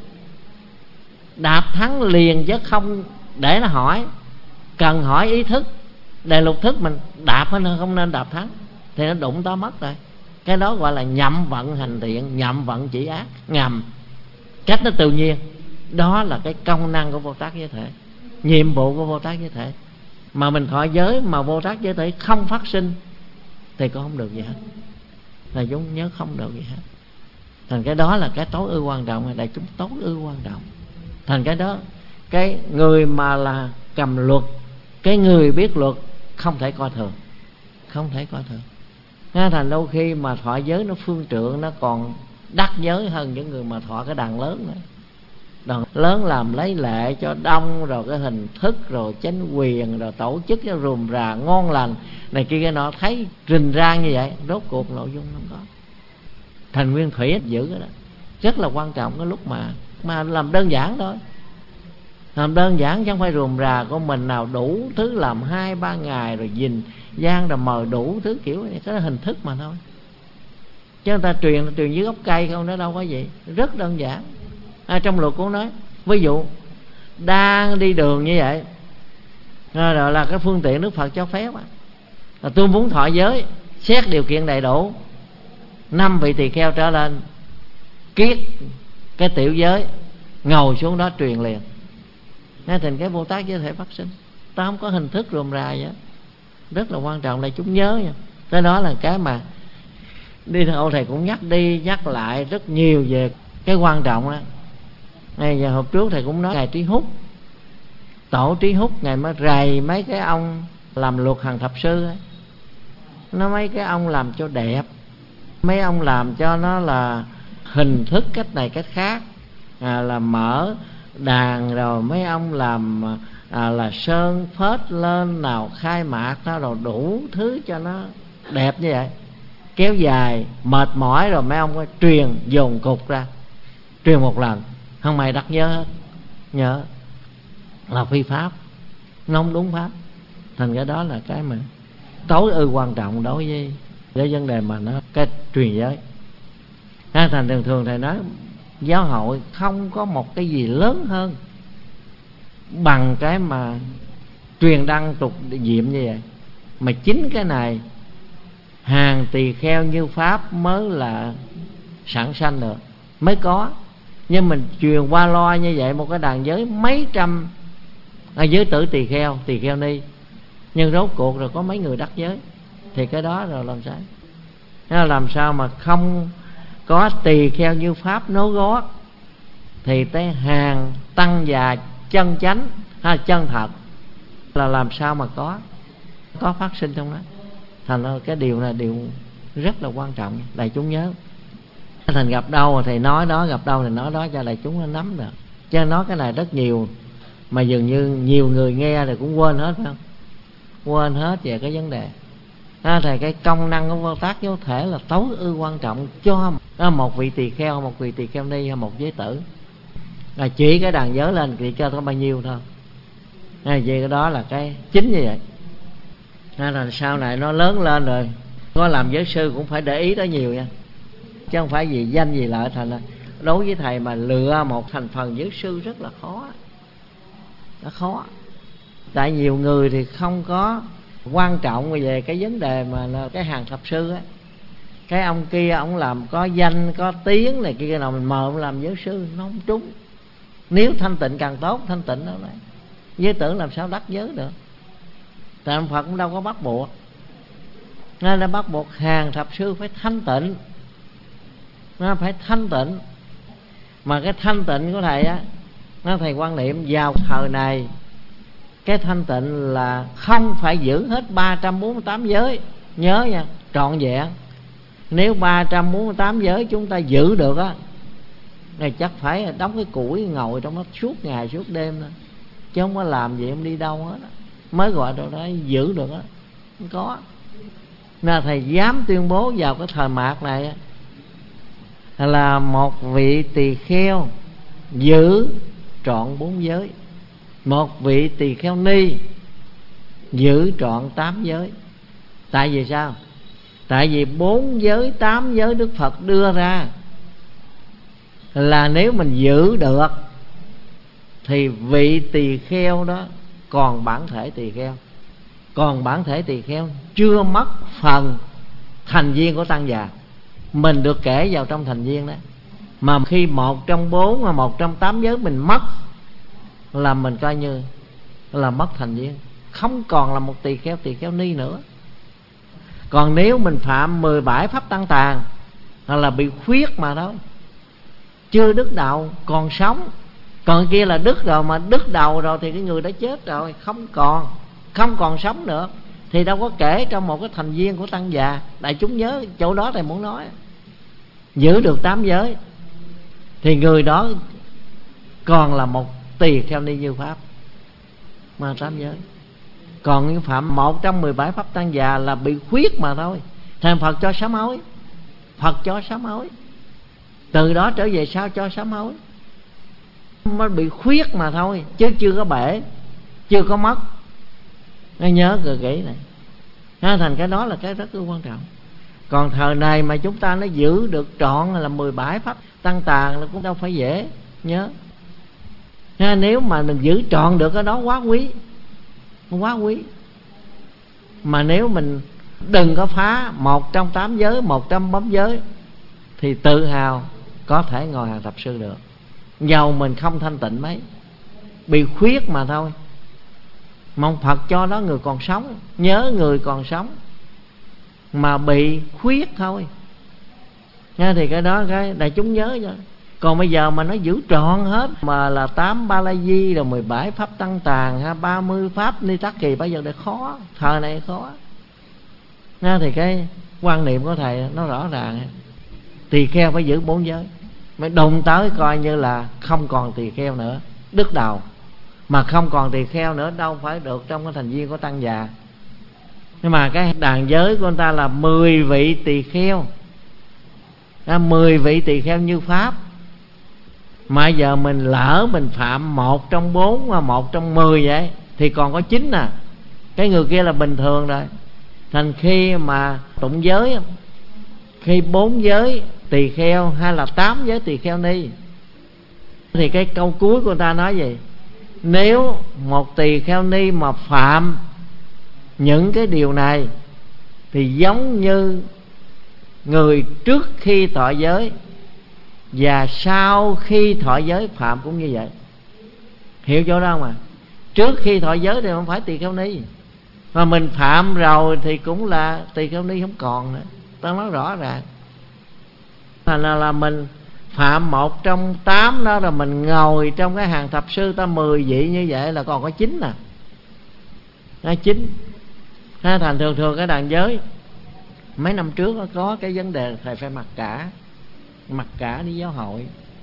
đạp thắng liền, chứ không để nó hỏi. Cần hỏi ý thức, đề lục thức mình đạp hay không nên đạp thắng, thì nó đụng tới mất rồi. Cái đó gọi là nhậm vận hành thiện, nhậm vận chỉ ác, ngầm, cách nó tự nhiên. Đó là cái công năng của Bồ Tát giới thể, nhiệm vụ của Bồ Tát giới thể. Mà mình thọ giới mà Bồ Tát giới thể không phát sinh thì cũng không được gì hết. Là chúng nhớ không được gì hết. Thành cái đó là cái tối ưu quan trọng, đại chúng tối ưu quan trọng. Thành cái đó, cái người mà là cầm luật, cái người biết luật không thể coi thường. không thể coi thường. Nên thành đôi khi mà thọ giới nó phương trượng, nó còn đắc giới hơn những người mà thọ cái đàn lớn nữa. Đàn lớn làm lấy lệ cho đông, rồi cái hình thức, rồi chánh quyền, rồi tổ chức nó rùm rà ngon lành này kia cái nọ, thấy rình rang như vậy, rốt cuộc nội dung không có. Thành nguyên thủy giữ cái đó rất là quan trọng. Cái lúc mà mà làm đơn giản thôi, làm đơn giản chứ không phải rùm rà của mình nào đủ thứ, làm hai ba ngày rồi dình gian rồi mời đủ thứ kiểu này. Cái đó hình thức mà thôi, chứ người ta truyền người ta truyền dưới gốc cây không, nó đâu có gì. Rất đơn giản. À, trong luật cũng nói, ví dụ đang đi đường như vậy, rồi là cái phương tiện Đức Phật cho phép à, tôi muốn thọ giới, xét điều kiện đầy đủ, năm vị tỳ kheo trở lên, kiết cái tiểu giới, ngồi xuống đó truyền liền. Nên thành cái Bồ Tát giới thể phát sinh. Ta không có hình thức rườm rà vậy. Rất là quan trọng là chúng nhớ nha. Cái đó là cái mà đi theo thầy cũng nhắc đi nhắc lại rất nhiều về cái quan trọng đó. Ngày giờ hôm trước thầy cũng nói ngài Trí Húc, tổ Trí Húc ngài mới rầy mấy cái ông làm luật hàng thập sư ấy. Nó mấy cái ông làm cho đẹp, mấy ông làm cho nó là hình thức cách này cách khác, à, là mở đàn, rồi mấy ông làm à, là sơn phết lên, nào khai mạc nó, rồi đủ thứ cho nó đẹp như vậy, kéo dài mệt mỏi, rồi mấy ông có truyền dồn cục ra, truyền một lần không mày đặt nhớ hết, nhớ là phi pháp, nó không đúng pháp. Thành cái đó là cái mà tối ưu quan trọng đối với cái vấn đề mà nó cái truyền giới. À, thành thường thường thầy nói giáo hội không có một cái gì lớn hơn bằng cái mà truyền đăng tục diệm như vậy. Mà chính cái này hàng tỳ kheo như pháp mới là sản sanh được, mới có. Nhưng mình truyền qua loa như vậy, một cái đàn giới mấy trăm à, giới tử tỳ kheo, tỳ kheo ni, nhưng rốt cuộc rồi có mấy người đắc giới, thì cái đó rồi làm sao? Nó làm sao mà không có tỳ kheo như pháp nối gót, thì tới hàng tăng già chân chánh ha, chân thật là làm sao mà có có phát sinh trong đó. Thành ra cái điều này điều rất là quan trọng, đại chúng nhớ. Thành gặp đâu thì nói đó, gặp đâu thì nói đó cho đại chúng nó nắm được. Chứ nói cái này rất nhiều mà dường như nhiều người nghe thì cũng quên hết, phải không? Quên hết về cái vấn đề. À, thì cái công năng của Bồ Tát giới thể là tối ưu quan trọng cho một vị tỳ kheo, một vị tỳ kheo ni hay một giới tử. Là chỉ cái đàn giới lên thì cho có bao nhiêu thôi. À, vì cái đó là cái chính như vậy. À, là sau này nó lớn lên rồi có làm giới sư cũng phải để ý đó nhiều nha, chứ không phải vì danh vì lợi. Thành là đối với thầy mà lựa một thành phần giới sư rất là khó, nó khó. Tại nhiều người thì không có quan trọng về cái vấn đề mà là cái hàng thập sư á. Cái ông kia ông làm có danh có tiếng này kia nào, mình mời ông làm giới sư nó không trúng. Nếu thanh tịnh càng tốt, thanh tịnh đó đấy, giới tử làm sao đắc giới được. Tại ông Phật cũng đâu có bắt buộc. Nên là bắt buộc hàng thập sư phải thanh tịnh, nó phải thanh tịnh. Mà cái thanh tịnh của thầy á, nó thầy quan niệm vào thời này cái thanh tịnh là không phải giữ hết ba trăm bốn mươi tám giới. Nhớ nha, trọn vẹn. Nếu ba trăm bốn mươi tám giới chúng ta giữ được á, này chắc phải đóng cái củi ngồi trong đó suốt ngày suốt đêm đó. Chứ không có làm gì em đi đâu hết đó. Mới gọi đâu đó giữ được á, không có. Nên thầy dám tuyên bố vào cái thời mạt này là một vị tỳ kheo giữ trọn bốn giới, một vị tỳ kheo ni giữ trọn tám giới. Tại vì sao? Tại vì bốn giới tám giới Đức Phật đưa ra là nếu mình giữ được thì vị tỳ kheo đó còn bản thể tỳ kheo, còn bản thể tỳ kheo chưa mất phần thành viên của tăng già, mình được kể vào trong thành viên đó. Mà khi một trong bốn hoặc một trong tám giới mình mất là mình coi như là mất thành viên, không còn là một tỳ kheo tỳ kheo ni nữa. Còn nếu mình phạm mười bảy pháp tăng tàn hoặc là bị khuyết mà thôi, chưa đứt đầu còn sống, còn kia là đứt rồi, mà đứt đầu rồi thì cái người đã chết rồi, không còn không còn sống nữa. thì đâu có kể trong một cái thành viên của tăng già. Đại chúng nhớ chỗ đó thầy muốn nói, giữ được tám giới thì người đó còn là một tỳ kheo ni như pháp mà tám giới. Còn những phạm một trong mười bảy pháp tăng già là bị khuyết mà thôi. Thành Phật cho sám hối, Phật cho sám hối, từ đó trở về sau cho sám hối, mới bị khuyết mà thôi, chứ chưa có bể, chưa có mất. Nó nhớ cực kỹ này. Nó thành cái đó là cái rất là quan trọng. Còn thời này mà chúng ta nó giữ được trọn là mười bảy pháp tăng tàn là cũng đâu phải dễ. Nhớ, nếu mà mình giữ trọn được cái đó quá quý, quá quý. Mà nếu mình đừng có phá một trong tám giới, một trong bốn giới, thì tự hào có thể ngồi hàng thập sư được, dầu mình không thanh tịnh mấy, bị khuyết mà thôi. Mong Phật cho đó người còn sống, nhớ người còn sống mà bị khuyết thôi. Nghe thì cái đó cái đại chúng nhớ cho. Còn bây giờ mà nó giữ trọn hết mà là tám ba la di, rồi mười bảy pháp tăng tàn, ha, ba mươi pháp ni tắc kỳ, bây giờ để khó, thời này khó. Nghe thì cái quan niệm của thầy nó rõ ràng, tỳ kheo phải giữ bốn giới, mới đụng tới coi như là không còn tỳ kheo nữa, đứt đầu. Mà không còn tỳ kheo nữa đâu phải được trong cái thành viên của tăng già. Nhưng mà cái đàn giới của người ta là mười vị tỳ kheo, mười vị tỳ kheo như pháp. Mà giờ mình lỡ mình phạm một trong bốn, một trong mười vậy thì còn có chín nè. Cái người kia là bình thường rồi. Thành khi mà tụng giới, khi bốn giới tỳ kheo hay là tám giới tỳ kheo ni, thì cái câu cuối của người ta nói gì? Nếu một tỳ kheo ni mà phạm những cái điều này thì giống như người trước khi thọ giới và sau khi thọ giới phạm cũng như vậy. Hiểu chỗ đó không à? Trước khi thọ giới thì không phải tỳ kheo ni, mà mình phạm rồi thì cũng là tỳ kheo ni không còn nữa. Ta nói rõ ràng. Thành ra là mình phạm một trong tám đó, rồi mình ngồi trong cái hàng thập sư ta mười vị như vậy là còn có chín nè. Nó chín. Thành thường thường cái đàn giới mấy năm trước có cái vấn đề thầy phải mặc cả, mặc cả đi giáo hội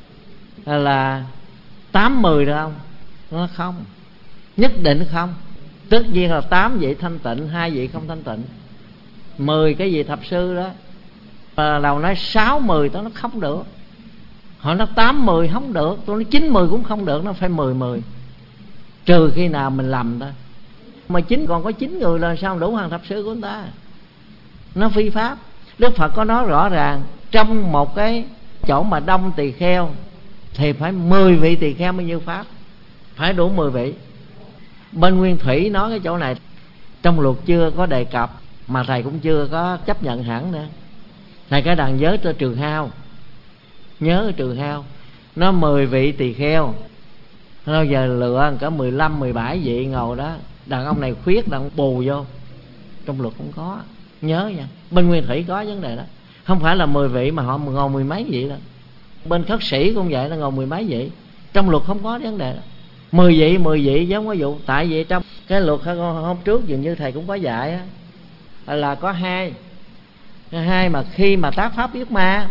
là tám mười được không? Nó không, nhất định không. Tất nhiên là tám vị thanh tịnh, hai vị không thanh tịnh. Mười cái vị thập sư đó, và đầu nói sáu mười đó nó không được. Họ nói tám mười không được, tôi nói chín mười cũng không được, nó phải mười mười. Trừ khi nào mình lầm thôi. Mà chín còn có chín người là sao đủ hàng thập sư của người ta? Nó phi pháp. Đức Phật có nói rõ ràng, trong một cái chỗ mà đông tỳ kheo thì phải mười vị tỳ kheo mới như pháp, phải đủ mười vị. Bên Nguyên Thủy nói cái chỗ này trong luật chưa có đề cập, mà thầy cũng chưa có chấp nhận hẳn nữa. Thầy cái đàn giới cho Trừ Hao, nhớ Trừ Hao, nó mười vị tỳ kheo, bây giờ lựa cả mười lăm mười bảy vị ngồi đó. Đàn ông này khuyết, đàn ông bù vô, trong luật cũng có, nhớ nha. Bên Nguyên Thủy có vấn đề đó, không phải là mười vị mà họ ngồi mười mấy vị đó. Bên Khất Sĩ cũng vậy, nó ngồi mười mấy vị, trong luật không có vấn đề đó. Mười vị mười vị giống cái vụ. Tại vì trong cái luật hôm trước dường như thầy cũng có dạy á, là có hai hai mà khi mà tác pháp yết ma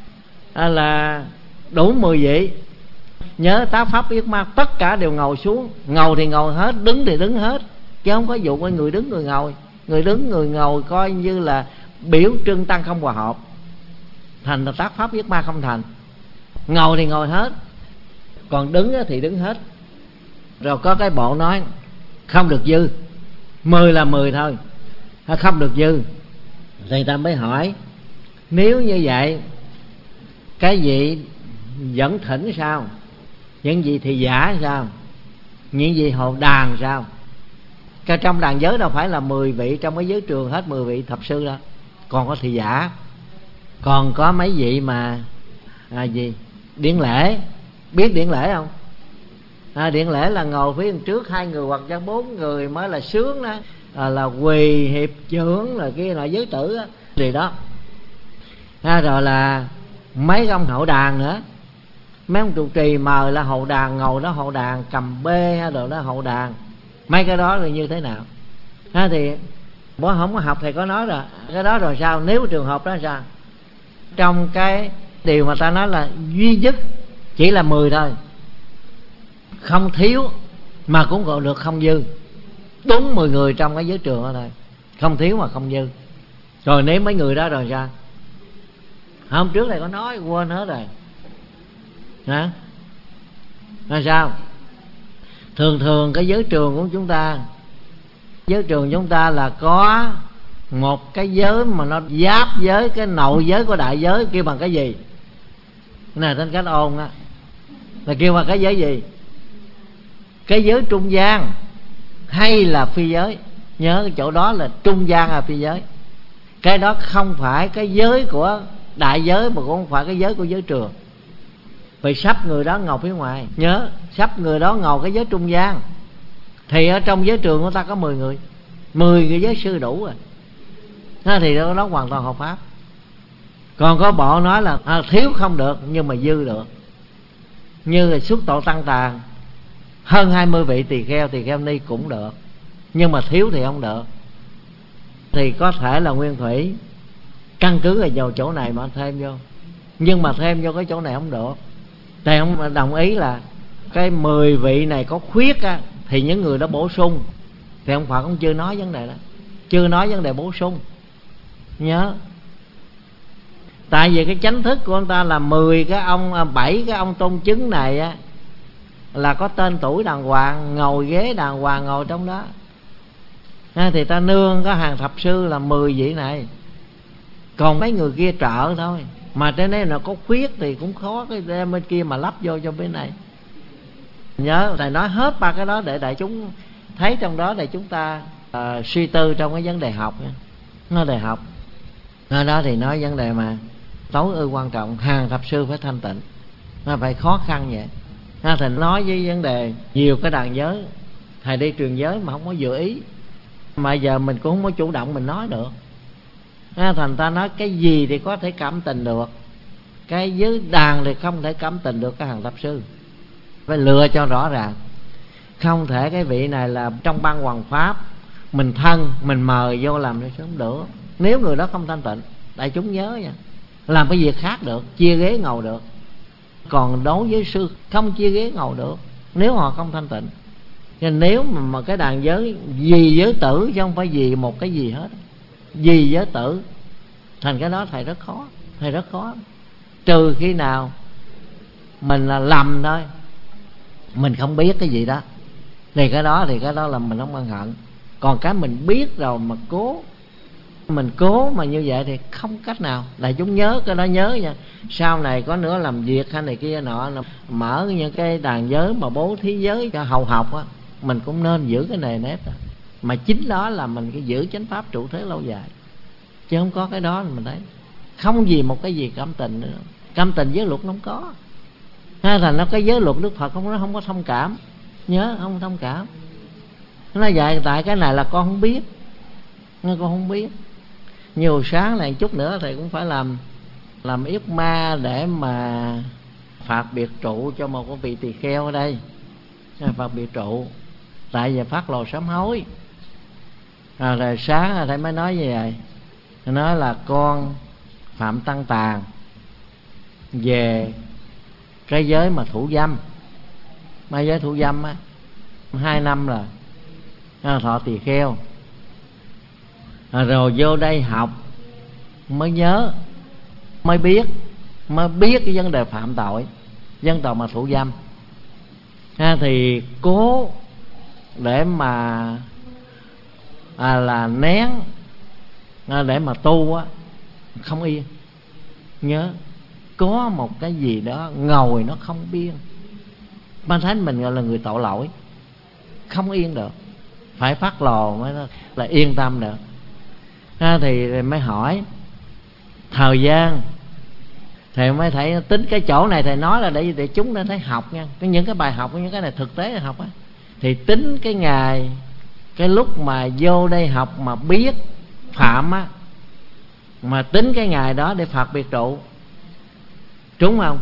là đủ mười vị. Nhớ tác pháp yết ma tất cả đều ngồi xuống, ngồi thì ngồi hết, đứng thì đứng hết, chứ không có vụ người đứng người ngồi. Người đứng người ngồi coi như là biểu trưng tăng không hòa hợp, thành là tác pháp yết ma không thành. Ngồi thì ngồi hết, còn đứng thì đứng hết. Rồi có cái bộ nói không được dư, mười là mười thôi, không được dư. Thì ta mới hỏi, nếu như vậy cái gì dẫn thỉnh sao? Những gì thì giả sao? Những gì hồ đàn sao? Cái trong đàn giới đâu phải là mười vị trong cái giới trường hết mười vị thập sư đâu. Còn có thị giả, còn có mấy vị mà à, gì điển lễ. Biết điển lễ không? À, điển lễ là ngồi phía trước hai người hoặc cho bốn người mới là sướng đó, à, là quỳ hiệp trưởng là kia là giới tử đó, gì đó. À, rồi là mấy ông hậu đàn nữa, mấy ông trụ trì mời là hậu đàn, ngồi đó hậu đàn cầm bê hay đồ đó hậu đàn. Mấy cái đó là như thế nào? À, thì bố không có học thầy có nói rồi. Cái đó rồi sao? Nếu trường hợp đó sao? Trong cái điều mà ta nói là duy nhất chỉ là mười thôi, không thiếu mà cũng gọi được không dư. Đúng mười người trong cái giới trường đó thôi, không thiếu mà không dư. Rồi nếu mấy người đó rồi sao? Hôm trước thầy có nói quên hết rồi hả? Là sao? Thường thường cái giới trường của chúng ta, giới trường chúng ta là có một cái giới mà nó giáp với cái nội giới của đại giới, kêu bằng cái gì? Cái này trên cách ôn á, là kêu bằng cái giới gì? Cái giới trung gian hay là phi giới? Nhớ cái chỗ đó là trung gian là phi giới. Cái đó không phải cái giới của đại giới, mà cũng không phải cái giới của giới trường. Vì sắp người đó ngồi phía ngoài. Nhớ, sắp người đó ngồi cái giới trung gian. Thì ở trong giới trường của ta có mười người, mười người giới sư đủ rồi. Thế thì đó, đó hoàn toàn hợp pháp. Còn có bộ nói là à, thiếu không được nhưng mà dư được. Như là xuất tội tăng tàn hơn hai mươi vị tỳ kheo, tỳ kheo ni cũng được, nhưng mà thiếu thì không được. Thì có thể là Nguyên Thủy căn cứ là vào chỗ này mà thêm vô, nhưng mà thêm vô cái chỗ này không được. Thầy không đồng ý là cái mười vị này có khuyết á, thì những người đó bổ sung. Thì ông Phật cũng chưa nói vấn đề đó, chưa nói vấn đề bổ sung. Nhớ, tại vì cái chánh thức của ông ta là mười cái ông, bảy cái ông tôn chứng này á, là có tên tuổi đàng hoàng, ngồi ghế đàng hoàng ngồi trong đó. À, thì ta nương có hàng thập sư là mười vị này, còn mấy người kia trợ thôi. Mà trên đây nó có khuyết thì cũng khó cái đem bên kia mà lắp vô cho bên này. Nhớ thầy nói hết ba cái đó để đại chúng thấy trong đó, để chúng ta uh, suy tư trong cái vấn đề học nha. Nó đề học nó đó thì nói vấn đề mà tối ưu quan trọng, hàng thập sư phải thanh tịnh, nó phải khó khăn vậy. À, thầy nói với vấn đề nhiều cái đàn giới, thầy đi truyền giới mà không có dự ý, mà giờ mình cũng không có chủ động mình nói được. À, thành ta nói cái gì thì có thể cảm tình được, cái giới đàn thì không thể cảm tình được cái hàng thập sư. Phải lựa cho rõ ràng. Không thể cái vị này là trong ban hoàng pháp mình thân mình mời vô làm nó không được. Nếu người đó không thanh tịnh, đại chúng nhớ nha, làm cái việc khác được, chia ghế ngồi được. Còn đối với sư không chia ghế ngồi được nếu họ không thanh tịnh. Nên nếu mà, mà cái đàn giới vì giới tử chứ không phải vì một cái gì hết, vì giới tử, thành cái đó thầy rất khó, thầy rất khó. Trừ khi nào mình là lầm thôi, mình không biết cái gì đó, thì cái đó thì cái đó là mình không ân hận. Còn cái mình biết rồi mà cố, mình cố mà như vậy thì không cách nào. Đại chúng nhớ cái đó, nhớ nha. Sau này có nữa làm việc hay này kia nọ, mở những cái đàn giới mà bố thí giới cho hầu học á, mình cũng nên giữ cái nề nếp đó. Mà chính đó là mình cái giữ chánh pháp trụ thế lâu dài. Chứ không có cái đó mình thấy không gì một cái gì cảm tình nữa. Cảm tình với luật nó không có. Hay thành nó cái giới luật Đức Phật không, nó không có thông cảm. Nhớ không thông cảm. Nó vậy, tại cái này là con không biết, con không biết. Nhiều sáng này chút nữa thì cũng phải làm làm yết ma để mà phạt biệt trụ cho một cái vị tỳ kheo ở đây. Phạt biệt trụ tại vì phát lò sám hối. À, rồi sáng thầy mới nói như vậy, nói là con phạm tăng tàn về cái giới mà thủ dâm, mà giới thủ dâm á, hai năm rồi à, thọ tỳ kheo. À, rồi vô đây học mới nhớ, mới biết, mới biết cái vấn đề phạm tội, vấn tội mà thủ dâm. À, thì cố để mà à, là nén à, để mà tu á, không yên. Nhớ có một cái gì đó ngồi nó không biên, ban thánh mình gọi là người tội lỗi, không yên được, phải phát lò mới là yên tâm được. À, thì mới hỏi thời gian, thầy mới thấy tính cái chỗ này thầy nói là để để chúng nên thấy học nha, cái những cái bài học, những cái này thực tế là học á, thì tính cái ngày, cái lúc mà vô đây học mà biết phạm á, mà tính cái ngày đó để phạt biệt trụ, trúng không?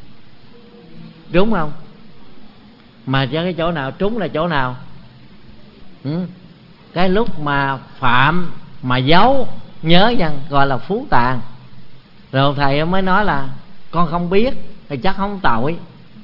Trúng không? Mà cho cái chỗ nào trúng là chỗ nào? Ừ. Cái lúc mà phạm mà giấu nhớ nha, gọi là phú tàn. Rồi thầy mới nói là con không biết thì chắc không tội,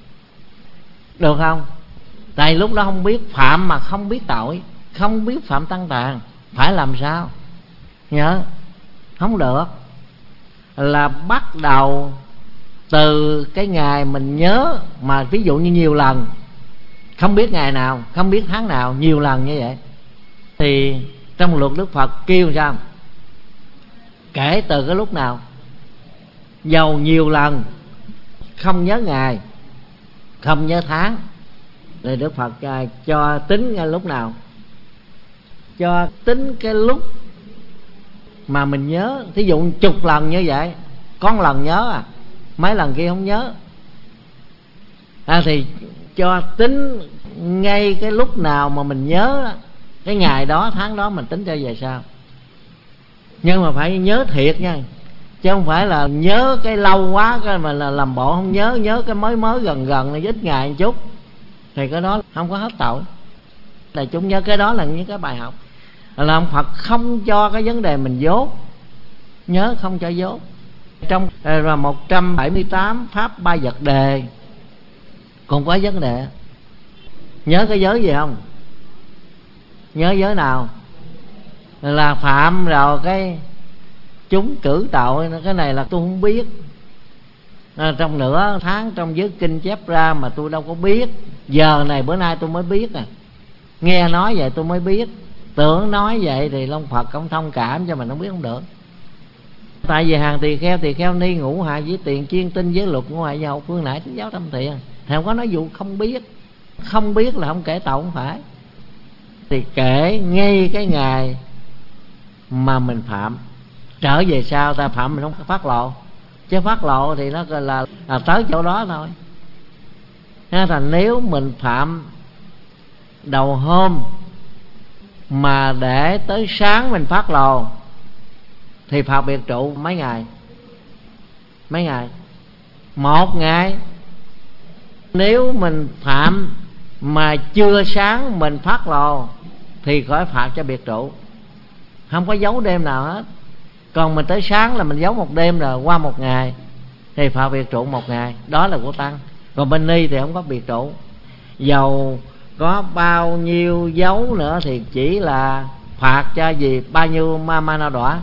được không? Tại lúc đó không biết, phạm mà không biết tội, không biết phạm tăng tàn, phải làm sao? Nhớ không được. Là bắt đầu từ cái ngày mình nhớ, mà ví dụ như nhiều lần, không biết ngày nào, không biết tháng nào, nhiều lần như vậy, thì trong luật Đức Phật kêu sao? Kể từ cái lúc nào dầu nhiều lần không nhớ ngày, không nhớ tháng, thì Đức Phật cho tính ngay lúc nào? Cho tính cái lúc mà mình nhớ. Thí dụ chục lần như vậy, có lần nhớ à, mấy lần kia không nhớ à, thì cho tính ngay cái lúc nào mà mình nhớ, cái ngày đó, tháng đó mình tính cho về sau. Nhưng mà phải nhớ thiệt nha, chứ không phải là nhớ cái lâu quá cái mà là làm bộ không nhớ. Nhớ cái mới mới gần gần này ít ngày một chút, thì cái đó không có hết tội. Là chúng nhớ cái đó là những cái bài học. Là ông Phật không cho cái vấn đề mình dốt, nhớ không cho dốt. Trong là một trăm bảy mươi tám pháp ba vật đề còn có vấn đề. Nhớ cái giới gì không? Nhớ giới nào? Là phạm rồi cái chúng cử tội, cái này là tôi không biết. À, trong nửa tháng trong giới kinh chép ra mà tôi đâu có biết. Giờ này bữa nay tôi mới biết à. Nghe nói vậy tôi mới biết. Tưởng nói vậy thì Long Phật không thông cảm cho mình, không biết không được. Tại vì hàng tỳ kheo, tỳ kheo ni ngũ hạ với tiền chuyên tinh với luật ngũ hạ dầu phương nãy tính giáo tâm thiện. Thì không có nói vụ không biết. Không biết là không kể tội, không phải. Thì kể ngay cái ngày mà mình phạm. Trở về sau ta phạm mình không phát lộ. Chứ phát lộ thì nó gọi là, là tới chỗ đó thôi. Thế thành nếu mình phạm đầu hôm mà để tới sáng mình phát lộ thì phạt biệt trụ mấy ngày? Mấy ngày? Một ngày. Nếu mình phạm mà chưa sáng mình phát lộ thì khỏi phạt cho biệt trụ, không có giấu đêm nào hết. Còn mình tới sáng là mình giấu một đêm rồi, qua một ngày thì phạt biệt trụ một ngày. Đó là của tăng. Còn bên ni thì không có biệt trụ. Dầu có bao nhiêu dấu nữa thì chỉ là phạt cho gì? Bao nhiêu ma ma na đọa?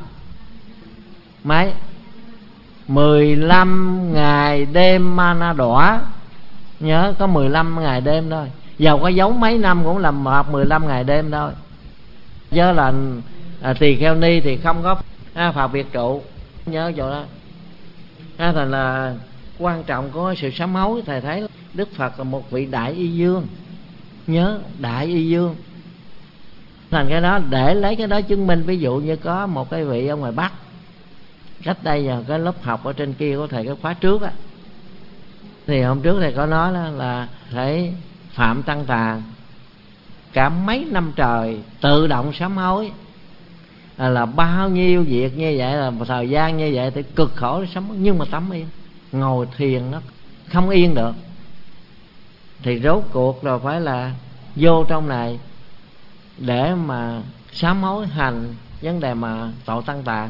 Mấy? mười lăm ngày đêm ma na đọa. Nhớ có mười lăm ngày đêm thôi. Dầu có dấu mấy năm cũng là phạt mười lăm ngày đêm thôi. Chứ là à, tỳ kheo ni thì không có à, phạt biệt trụ. Nhớ chỗ đó. À, thành là quan trọng của sự sám hối. Thầy thấy Đức Phật là một vị đại y dương. Nhớ đại y dương. Thành cái đó để lấy cái đó chứng minh. Ví dụ như có một cái vị ở ngoài Bắc, cách đây giờ cái lớp học ở trên kia của thầy cái khóa trước á, thì hôm trước thầy có nói đó là thầy phạm tăng tà cả mấy năm trời, tự động sám hối là, là bao nhiêu việc như vậy, là một thời gian như vậy thì cực khổ sám hối, nhưng mà tắm yên, ngồi thiền nó không yên được. Thì rốt cuộc rồi phải là vô trong này để mà sám hối hành vấn đề mà tội tăng tà.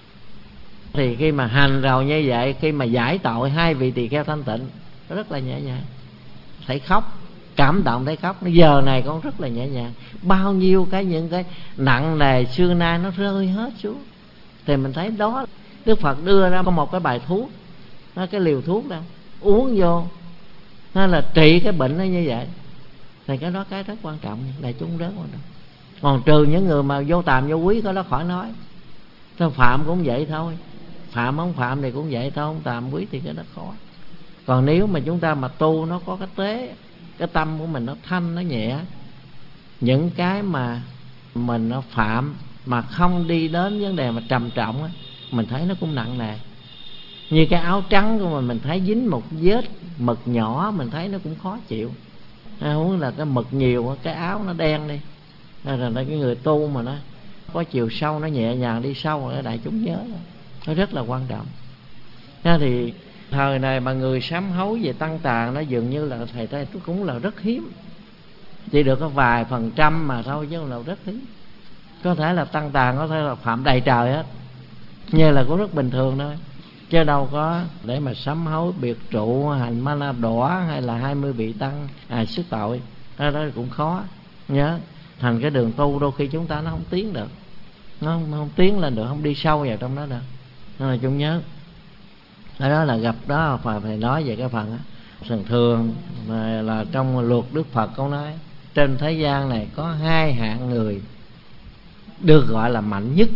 Thì khi mà hành rồi như vậy, khi mà giải tội hai vị tỳ kheo thanh tịnh, nó rất là nhẹ nhàng. Thấy khóc, cảm động thấy khóc. Giờ này con rất là nhẹ nhàng. Bao nhiêu cái những cái nặng nề xưa nay nó rơi hết xuống. Thì mình thấy đó, Đức Phật đưa ra có một cái bài thuốc, nó cái liều thuốc đó, uống vô nó là trị cái bệnh nó như vậy. Thì cái đó cái rất quan trọng, đại chúng rất quan trọng. Còn trừ những người mà vô tàm vô quý, có đó khỏi nói. Thôi phạm cũng vậy thôi, phạm không phạm thì cũng vậy thôi, không tàm quý thì cái đó khó. Còn nếu mà chúng ta mà tu nó có cái tế, cái tâm của mình nó thanh, nó nhẹ, những cái mà mình nó phạm mà không đi đến vấn đề mà trầm trọng á, mình thấy nó cũng nặng nề. Như cái áo trắng của mình, mình thấy dính một vết mực nhỏ, mình thấy nó cũng khó chịu. Huống là cái mực nhiều, cái áo nó đen đi. Rồi là cái người tu mà nó có chiều sâu, nó nhẹ nhàng đi sâu, rồi đại chúng nhớ đó. Nó rất là quan trọng. Thế thì thời này mà người sám hối về tăng tà nó dường như là thầy thấy cũng là rất hiếm. Chỉ được có vài phần trăm mà thôi chứ là rất hiếm. Có thể là tăng tàn, có thể là phạm đầy trời hết, như là cũng rất bình thường thôi, chứ đâu có để mà sám hối biệt trụ hành ma na đỏ hay là hai mươi vị tăng à sức tội. Đó, đó cũng khó nhớ. Thành cái đường tu đôi khi chúng ta nó không tiến được, nó không, không tiến lên được, không đi sâu vào trong đó được. Nên là chúng nhớ ở đó là gặp đó phải phải nói về cái phần đó. Thường thường là, là trong luật Đức Phật có nói trên thế gian này có hai hạng người được gọi là mạnh nhất.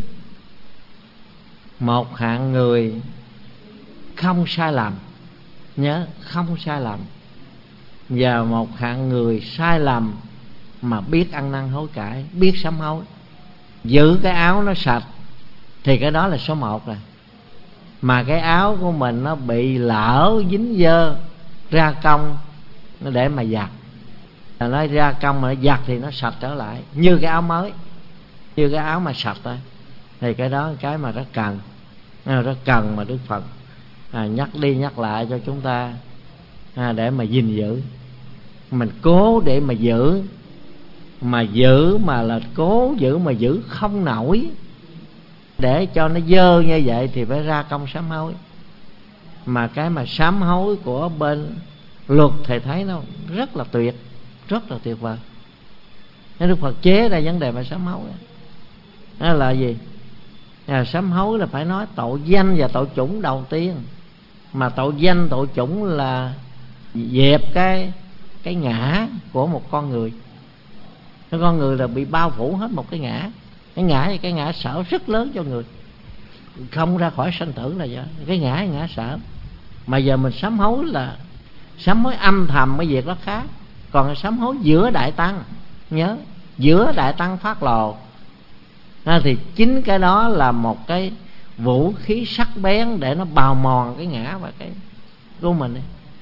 Một hạng người không sai lầm, nhớ không sai lầm, và một hạng người sai lầm mà biết ăn năn hối cải, biết sám hối, giữ cái áo nó sạch, thì cái đó là số một rồi. Mà cái áo của mình nó bị lỡ dính dơ, ra công nó để mà giặt, nó ra công mà nó giặt thì nó sạch trở lại như cái áo mới, như cái áo mà sạch thôi. Thì cái đó là cái mà rất cần, rất cần mà Đức Phật à, nhắc đi nhắc lại cho chúng ta à, để mà gìn giữ. Mình cố để mà giữ, mà giữ mà là cố giữ mà giữ không nổi, để cho nó dơ như vậy thì phải ra công sám hối. Mà cái mà sám hối của bên luật thầy thấy nó rất là tuyệt, rất là tuyệt vời. Nên Đức Phật chế ra vấn đề mà sám hối đó là gì? À, sám hối là phải nói tội danh và tội chủng đầu tiên. Mà tội danh, tội chủng là dẹp cái cái ngã của một con người. Cái con người là bị bao phủ hết một cái ngã. Cái ngã thì cái ngã sợ rất lớn cho người, không ra khỏi sanh tử là vậy. Cái ngã cái ngã sợ. Mà giờ mình sám hối là sám hối âm thầm, cái việc đó khác. Còn sám hối giữa đại tăng, nhớ giữa đại tăng phát lồ à, thì chính cái đó là một cái vũ khí sắc bén để nó bào mòn cái ngã và cái của mình.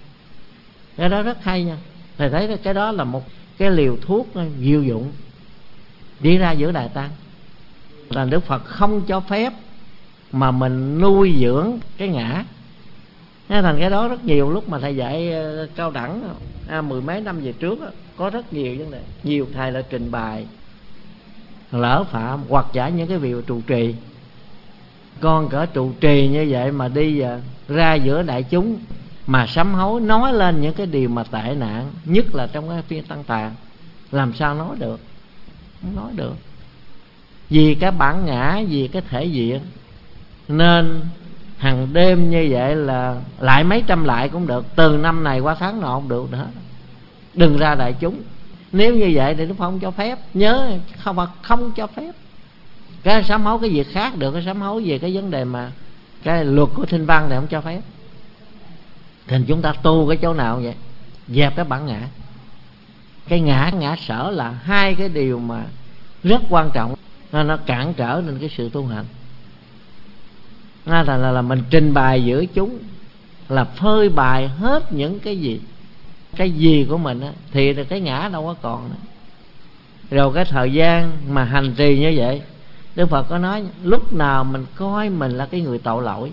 Cái đó rất hay nha. Thầy thấy cái đó là một cái liều thuốc diệu dụng đi ra giữa đại tăng. Là Đức Phật không cho phép mà mình nuôi dưỡng cái ngã. Nên thành cái đó rất nhiều lúc mà thầy dạy cao đẳng à, mười mấy năm về trước có rất nhiều vấn đề. Nhiều thầy là trình bày lỡ phạm hoặc giả những cái vị trụ trì, con cỡ trụ trì như vậy mà đi ra giữa đại chúng mà sám hối, nói lên những cái điều mà tệ nạn, nhất là trong cái phiên tăng tàn, làm sao nói được? Không nói được. Vì cái bản ngã, vì cái thể diện, nên hàng đêm như vậy là lại mấy trăm lại cũng được, từ năm này qua tháng nọ không được nữa, đừng ra đại chúng. Nếu như vậy thì Đức Phật không cho phép. Nhớ không phải không cho phép. Cái sám hối cái việc khác được, cái sám hối về cái vấn đề mà cái luật của Thinh Văn này không cho phép. Thì chúng ta tu cái chỗ nào vậy? Dẹp cái bản ngã. Cái ngã ngã sở là hai cái điều mà rất quan trọng, nó, nó cản trở nên cái sự tu hành. Là, là, là mình trình bày giữa chúng là phơi bày hết những cái gì cái gì của mình á, thì cái ngã đâu có còn nữa. Rồi cái thời gian mà hành trì như vậy, Đức Phật có nói lúc nào mình coi mình là cái người tội lỗi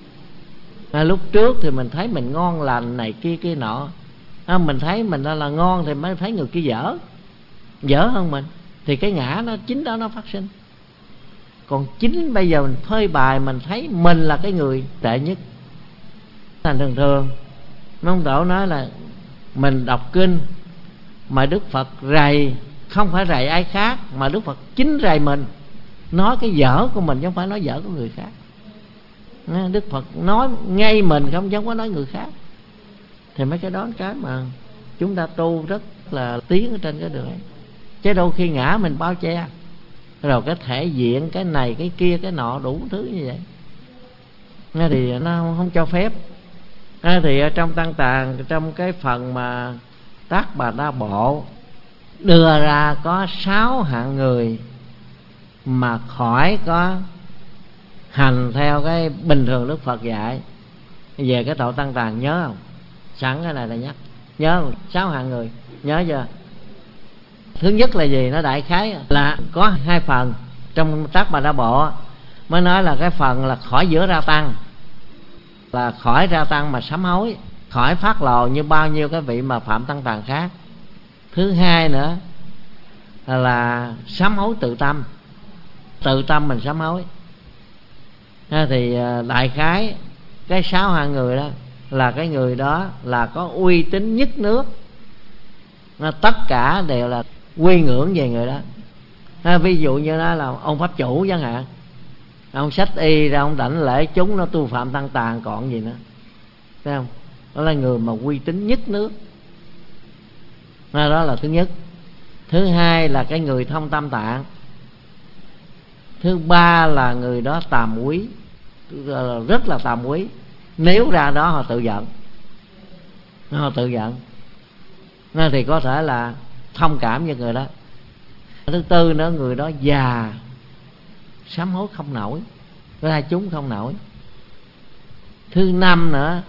à, lúc trước thì mình thấy mình ngon lành này kia kia nọ à, mình thấy mình là, là ngon thì mới thấy người kia dở dở hơn mình, thì cái ngã nó chính đó nó phát sinh. Còn chính bây giờ mình phơi bày, mình thấy mình là cái người tệ nhất. Thành thường thường Mông Tổ nói là mình đọc kinh mà Đức Phật rầy, không phải rầy ai khác, mà Đức Phật chính rầy mình, nói cái dở của mình chứ không phải nói dở của người khác. Đức Phật nói ngay mình, không giống có nói người khác. Thì mấy cái đó cái mà chúng ta tu rất là tiến ở trên cái đường ấy. Chứ đôi khi ngã mình bao che, rồi cái thể diện, cái này cái kia cái nọ đủ thứ như vậy, nghe thì nó không cho phép. À, thì ở trong Tăng Tạng, trong cái phần mà Tác Bà Đa Bộ đưa ra có sáu hạng người mà khỏi có hành theo cái bình thường Đức Phật dạy về cái tội Tăng Tạng, nhớ không? Sẵn cái này là nhắc, nhớ sáu hạng người, nhớ chưa? Thứ nhất là gì? Nó đại khái là có hai phần. Trong Tác Bà Đa Bộ mới nói là cái phần là khỏi giữa ra tăng, là khỏi ra tăng mà sám hối, khỏi phát lồ như bao nhiêu cái vị mà phạm tăng tàn khác. Thứ hai nữa là sám hối tự tâm, tự tâm mình sám hối. Thì đại khái cái sáu hạng người đó là cái người đó là có uy tín nhất nước, tất cả đều là quy ngưỡng về người đó. Ví dụ như đó là ông pháp chủ chẳng hạn, ông xách y ra ông đảnh lễ chúng nó tu phạm tăng tàn còn gì nữa, thấy không? Đó là người mà uy tín nhất nước. Đó là thứ nhất. Thứ hai là cái người thông tam tạng. Thứ ba là người đó tàm quý, rất là tàm quý. Nếu ra đó họ tự giận, họ tự giận thì có thể là thông cảm với người đó. Thứ tư nữa, người đó già, sám hối không nổi, ra chúng không nổi. Thứ năm nữa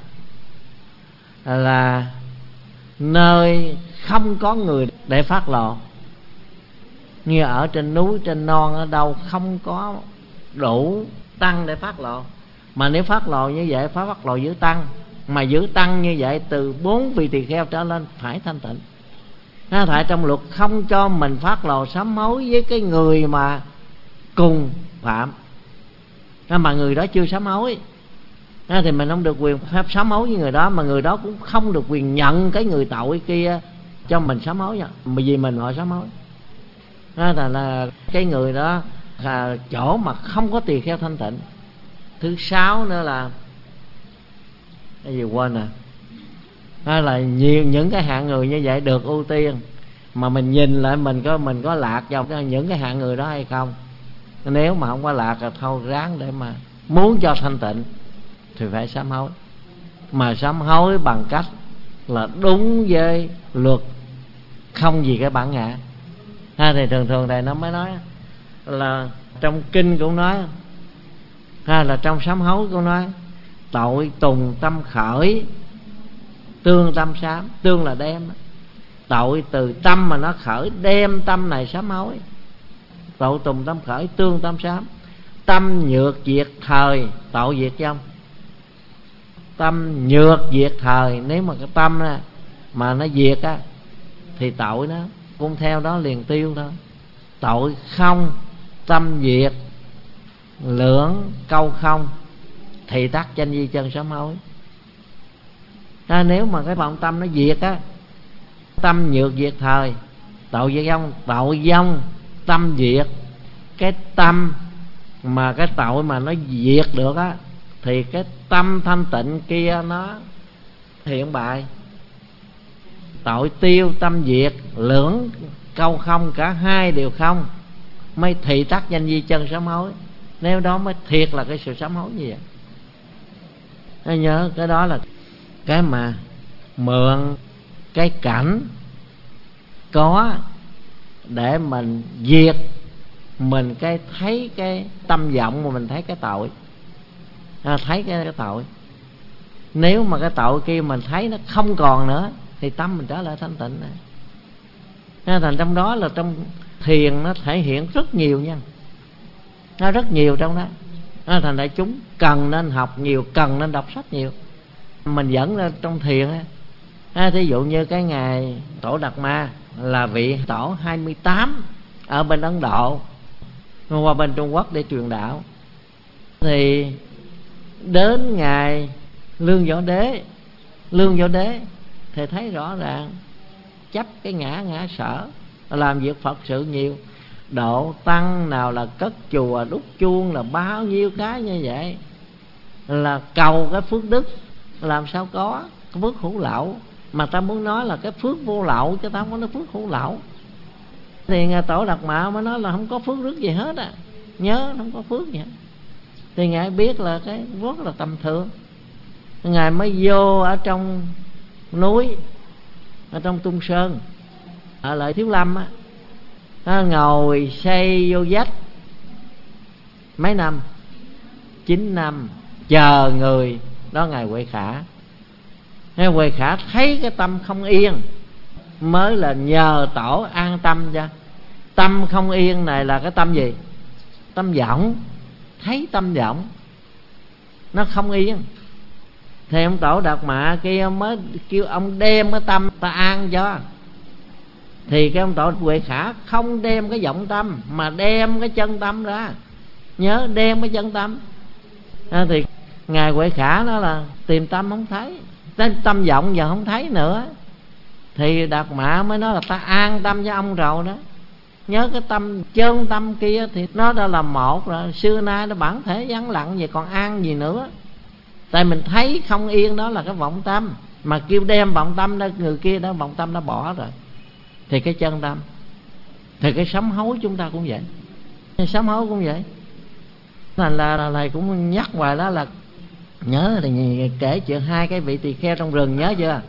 là nơi không có người để phát lộ, như ở trên núi trên non ở đâu không có đủ tăng để phát lộ. Mà nếu phát lộ như vậy phải phát lộ giữ tăng, mà giữ tăng như vậy từ bốn vị tỳ kheo trở lên phải thanh tịnh. Nó tại trong luật không cho mình phát lộ sám hối với cái người mà cùng phạm, mà người đó chưa sám hối thì mình không được quyền phép sám hối với người đó, mà người đó cũng không được quyền nhận cái người tội kia cho mình sám hối, bởi vì mình họ sám hối. Đó là, là cái người đó là chỗ mà không có tỳ kheo thanh tịnh. Thứ sáu nữa là cái gì quên à, đó là nhiều những cái hạng người như vậy được ưu tiên, mà mình nhìn lại mình có mình có lạc vào những cái hạng người đó hay không. Nếu mà không có lạc là thôi ráng để mà muốn cho thanh tịnh thì phải sám hối, mà sám hối bằng cách là đúng với luật, không vì cái bản ngã. Ha, thì thường thường này nó mới nói là trong kinh cũng nói, ha, là trong sám hối cũng nói tội tùng tâm khởi, tương tâm sám. Tương là đem, tội từ tâm mà nó khởi, đem tâm này sám hối. Tội tùng tâm khởi, tương tâm sám. Tâm nhược diệt thời, tội diệt vong. Tâm nhược diệt thời, nếu mà cái tâm đó, mà nó diệt á thì tội nó cũng theo đó liền tiêu thôi. Tội không, tâm diệt, lưỡng câu không, thì tắc chanh di chân sám hối. À, nếu mà cái vọng tâm nó diệt á, tâm nhược diệt thời, tội diệt vong. Tội vong, tâm diệt. Cái tâm mà cái tội mà nó diệt được á, thì cái tâm thanh tịnh kia nó hiện bại. Tội tiêu, tâm diệt, lưỡng câu không, cả hai đều không, mới thị tắc danh di chân sám hối. Nếu đó mới thiệt là cái sự sám hối như vậy. Nên nhớ cái đó là cái mà mượn cái cảnh có để mình diệt mình cái thấy cái tâm vọng, mà mình thấy cái tội, à, thấy cái, cái tội. Nếu mà cái tội kia mình thấy nó không còn nữa thì tâm mình trở lại thanh tịnh này. Nên thành trong đó là trong thiền nó thể hiện rất nhiều nha, nó rất nhiều trong đó. Nên thành đại chúng cần nên học nhiều, cần nên đọc sách nhiều. Mình dẫn lên trong thiền á, à, thí dụ như cái ngày Tổ Đạt Ma là vị tổ hai mươi tám ở bên Ấn Độ qua bên Trung Quốc để truyền đạo, thì đến ngày Lương Võ Đế, Lương Võ Đế thì thấy rõ ràng chấp cái ngã ngã sở, làm việc Phật sự nhiều, độ tăng nào là cất chùa đúc chuông, là bao nhiêu cái như vậy, là cầu cái phước đức làm sao có cái phước hữu lậu. Mà ta muốn nói là cái phước vô lậu chứ ta không có nói phước hữu lậu. Thì Ngài Tổ Đạt Ma mới nói là không có phước đức gì hết á, nhớ không có phước gì hết. Thì Ngài biết là cái rất là tầm thường. Ngài mới vô ở trong núi, ở trong Tung Sơn, ở lại Thiếu Lâm á, nó ngồi xây vô vách mấy năm, chín năm, chờ người đó. Ngài Huệ Khả, Ngài Huệ Khả thấy cái tâm không yên, mới là nhờ tổ an tâm cho. Tâm không yên này là cái tâm gì? Tâm vọng. Thấy tâm vọng nó không yên thì ông Tổ Đạt Ma kia mới kêu ông đem cái tâm ta an cho. Thì cái ông Tổ Huệ Khả không đem cái vọng tâm mà đem cái chân tâm ra. Nhớ đem cái chân tâm. À, thì Ngài Huệ Khả đó là tìm tâm không thấy, cái tâm vọng giờ không thấy nữa. Thì Đạt Mã mới nói là ta an tâm cho ông rồi đó. Nhớ cái tâm chân tâm kia thì nó đã là một rồi, xưa nay nó bản thể vắng lặng, vậy còn an gì nữa. Tại mình thấy không yên đó là cái vọng tâm, mà kêu đem vọng tâm đó, người kia đó vọng tâm đã bỏ rồi. Thì cái chân tâm. Thì cái sám hối chúng ta cũng vậy, cái sám hối cũng vậy. Thành là, là thầy cũng nhắc hoài đó là nhớ thì kể chuyện hai cái vị tỳ kheo trong rừng, nhớ chưa?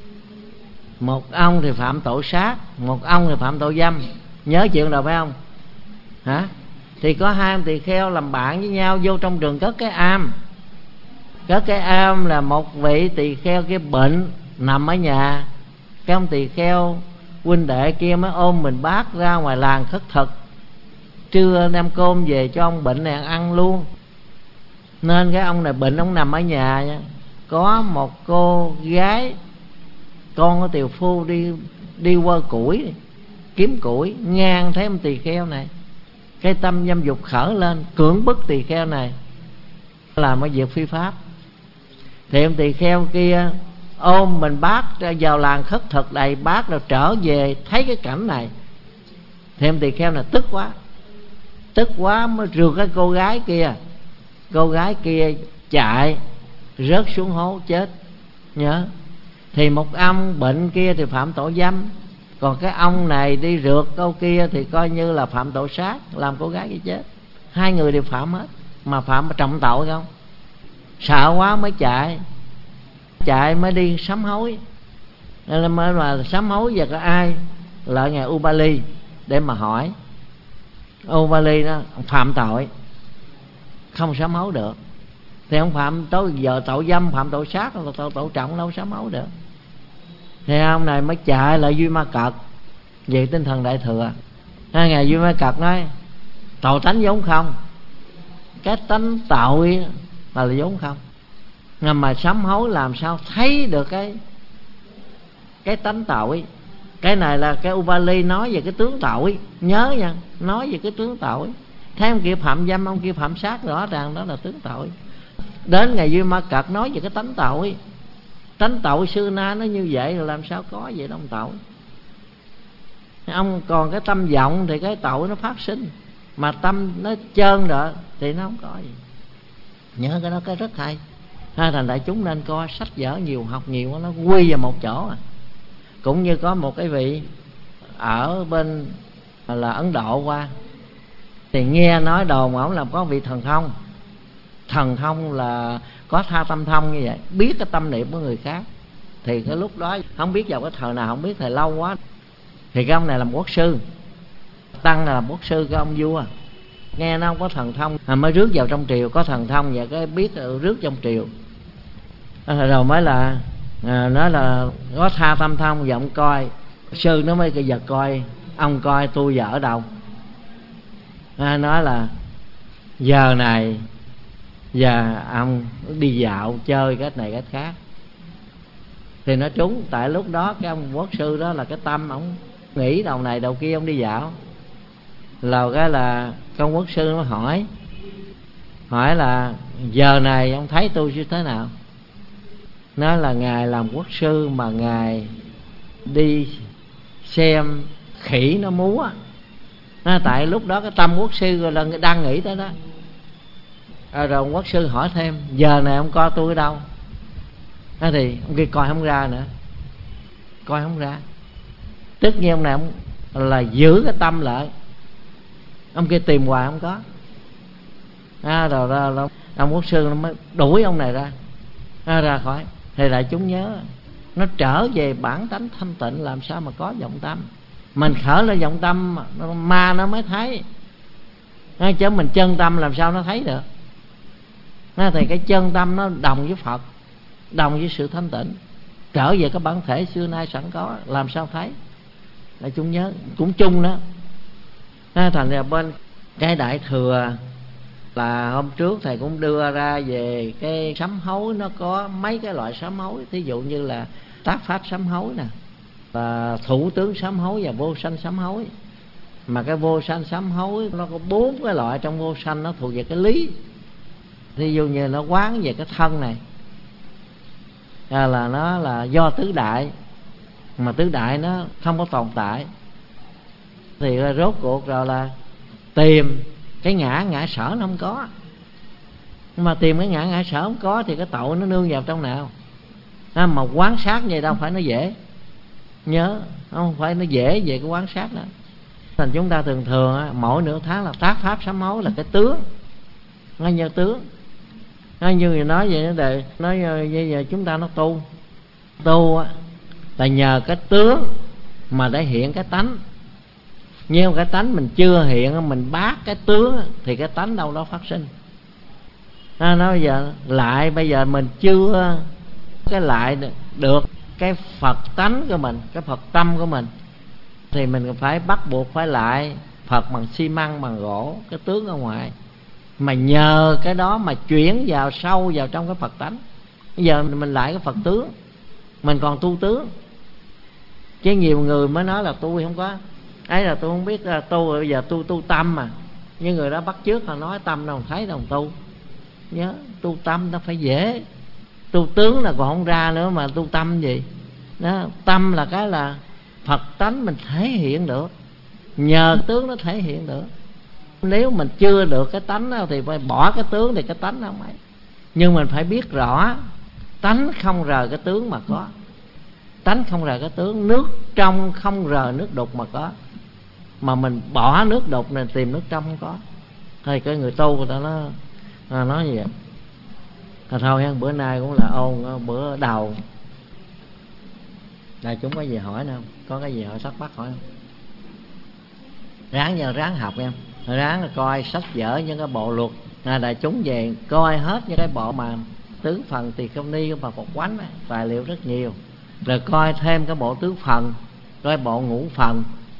Một ông thì phạm tội sát, một ông thì phạm tội dâm. Nhớ chuyện rồi phải không? Hả? Thì có hai ông tỳ kheo làm bạn với nhau, vô trong rừng cất cái am. Cất cái am là một vị tỳ kheo kia bệnh nằm ở nhà. Cái ông tỳ kheo huynh đệ kia mới ôm mình bát ra ngoài làng khất thực, trưa đem cơm về cho ông bệnh này ăn luôn. Nên cái ông này bệnh, ông nằm ở nhà nha. Có một cô gái con của tiều phu đi đi qua củi, kiếm củi, ngang thấy ông tỳ kheo này, cái tâm dâm dục khởi lên, cưỡng bức tỳ kheo này làm cái việc phi pháp. Thì ông tỳ kheo kia ôm mình bát vào làng khất thực đầy bát, rồi trở về thấy cái cảnh này. Thì ông tỳ kheo này tức quá, tức quá mới rượt cái cô gái kia. Cô gái kia chạy rớt xuống hố chết. Nhớ. Thì một ông bệnh kia thì phạm tội dâm, còn cái ông này đi rượt câu kia thì coi như là phạm tội sát, làm cô gái kia chết. Hai người đều phạm hết, mà phạm trọng tội không. Sợ quá mới chạy, chạy mới đi sám hối. Nên là mới mà sám hối về có ai? Là Ngài Ubali để mà hỏi. Ubali đó phạm tội, không sám hối được. Thì ông phạm tới giờ tội dâm, phạm tội sát là tội, tội trọng, đâu sám hối được. Thì ông này mới chạy lại Duy Ma Cật về tinh thần đại thừa. Hai Ngài Duy Ma Cật nói tội tánh vốn không, cái tánh tội là, là vốn không. Nhưng mà sám hối làm sao thấy được cái cái tánh tội. Cái này là cái Ubali nói về cái tướng tội. Nhớ nha, nói về cái tướng tội. Thấy ông kia phạm dâm, ông kia phạm sát, rõ ràng đó là tướng tội. Đến Ngài Duy Ma Cật nói về cái tánh tội. Tánh tội xưa nay nó như vậy, rồi làm sao có vậy đâu tội. Ông còn cái tâm vọng thì cái tội nó phát sinh, mà tâm nó trơn rồi thì nó không có gì. Nhớ cái đó cái rất hay. Ha, thành đại chúng nên coi sách vở nhiều, học nhiều, nó quy vào một chỗ à. Cũng như có một cái vị ở bên là Ấn Độ qua, thì nghe nói đồn ổng làm có vị thần thông. Thần thông là có tha tâm thông như vậy, biết cái tâm niệm của người khác. Thì cái lúc đó không biết vào cái thời nào, không biết thời lâu quá. Thì cái ông này làm quốc sư, tăng là làm quốc sư cái ông vua. Nghe nó không có thần thông à, mới rước vào trong triều. Có thần thông vậy cái biết rước trong triều à, rồi mới là à, nói là có tha tâm thông. Và ông coi, sư nó mới cái giật coi, ông coi tôi giờ ở đâu à, nói là giờ này giờ ông đi dạo chơi cái này cái khác. Thì nó trúng. Tại lúc đó cái ông quốc sư đó là cái tâm ông nghĩ đầu này đầu kia, ông đi dạo. Là cái là con quốc sư nó hỏi hỏi là giờ này ông thấy tôi như thế nào. Nói là ngài làm quốc sư mà ngài đi xem khỉ nó múa. Nói tại lúc đó cái tâm quốc sư là đang nghĩ tới đó. À, rồi ông quốc sư hỏi thêm giờ này ông coi tôi ở đâu. Nói thì ông kia coi không ra nữa, coi không ra. Tất nhiên ông này ông là giữ cái tâm lại, ông kia tìm hoài không có à, rồi ra rồi, ông quốc sư nó mới đuổi ông này ra à, ra khỏi. Thì đại chúng nhớ, nó trở về bản tánh thanh tịnh, làm sao mà có vọng tâm. Mình khởi lên vọng tâm ma nó mới thấy à, chứ mình chân tâm làm sao nó thấy được à, thì cái chân tâm nó đồng với Phật, đồng với sự thanh tịnh, trở về cái bản thể xưa nay sẵn có, làm sao thấy. Đại chúng nhớ cũng chung đó à, thành ra bên cái đại thừa là hôm trước thầy cũng đưa ra về cái sám hối. Nó có mấy cái loại sám hối, thí dụ như là tác pháp sám hối nè, là thủ tướng sám hối và vô sanh sám hối. Mà cái vô sanh sám hối nó có bốn cái loại trong vô sanh, nó thuộc về cái lý. Thí dụ như nó quán về cái thân này à, là nó là do tứ đại, mà tứ đại nó không có tồn tại, thì rốt cuộc rồi là tìm cái ngã, ngã sở nó không có. Nhưng mà tìm cái ngã, ngã sở không có thì cái tội nó nương vào trong nào à, mà quán sát vậy đâu phải nó dễ. Nhớ không phải nó dễ về cái quán sát đó. Thành chúng ta thường thường á, mỗi nửa tháng là tác pháp sám hối là cái tướng, ngay như tướng. Nói như người nói vậy nó đề, nói bây giờ chúng ta nó tu tu á, là nhờ cái tướng mà để hiện cái tánh. Nhưng cái tánh mình chưa hiện, mình bác cái tướng thì cái tánh đâu đó phát sinh. Nó nói giờ lại bây giờ mình chưa cái lại được cái Phật tánh của mình, cái Phật tâm của mình, thì mình phải bắt buộc phải lại Phật bằng xi măng, bằng gỗ, cái tướng ở ngoài. Mà nhờ cái đó mà chuyển vào sâu vào trong cái Phật tánh. Bây giờ mình lại cái Phật tướng, mình còn tu tướng. Chứ nhiều người mới nói là tôi không có ấy, là tôi không biết là tu, bây giờ tôi tu tâm mà. Nhưng người đó bắt chước là nói tâm đâu thấy đâu tu. Nhớ tu tâm nó phải dễ, tu tướng là còn không ra nữa mà tu tâm gì đó. Tâm là cái là Phật tánh mình thể hiện được, nhờ tướng nó thể hiện được. Nếu mình chưa được cái tánh đó thì phải bỏ cái tướng thì cái tánh nó không ấy. Nhưng mình phải biết rõ tánh không rời cái tướng mà có. Tánh không rời cái tướng, nước trong không rời nước đục mà có. Mà mình bỏ nước đục này tìm nước trong không có. Thì cái người tu người ta nó à, nói như vậy. À, thôi bữa nay cũng là ôn bữa đầu. Đại chúng có gì hỏi nữa không? Có cái gì hỏi thắc mắc hỏi không? Ráng giờ ráng học em, ráng coi sách vở những cái bộ luật à, đại chúng về coi hết những cái bộ mà tứ phần tỳ kheo ni và Phật quánh ấy, tài liệu rất nhiều. Rồi coi thêm cái bộ tứ phần, coi bộ ngũ phần.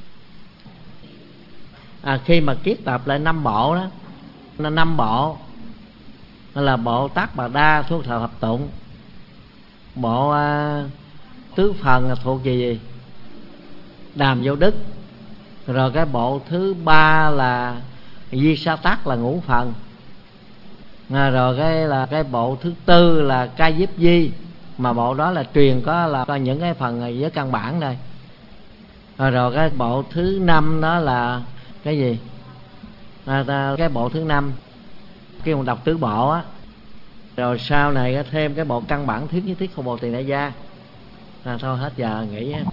À, khi mà kiết tập lại năm bộ đó, nó năm bộ là bộ Tác Bà Đa thuộc thờ Hợp Tụng, bộ à, tứ phần là thuộc về gì? Đàm Vô Đức. Rồi cái bộ thứ ba là Di Sa Tát là ngũ phần. À, rồi cái là cái bộ thứ tư là Ca Diếp Di, mà bộ đó là truyền có là có những cái phần với căn bản đây. Rồi, rồi cái bộ thứ năm đó là cái gì? À, ta, cái bộ thứ năm khi mà đọc tứ bộ á, rồi sau này thêm cái bộ căn bản thiết nhất thiết không bộ Tiền Đại Gia. À, thôi hết giờ nghỉ á.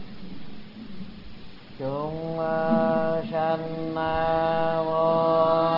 Chúng sanh vô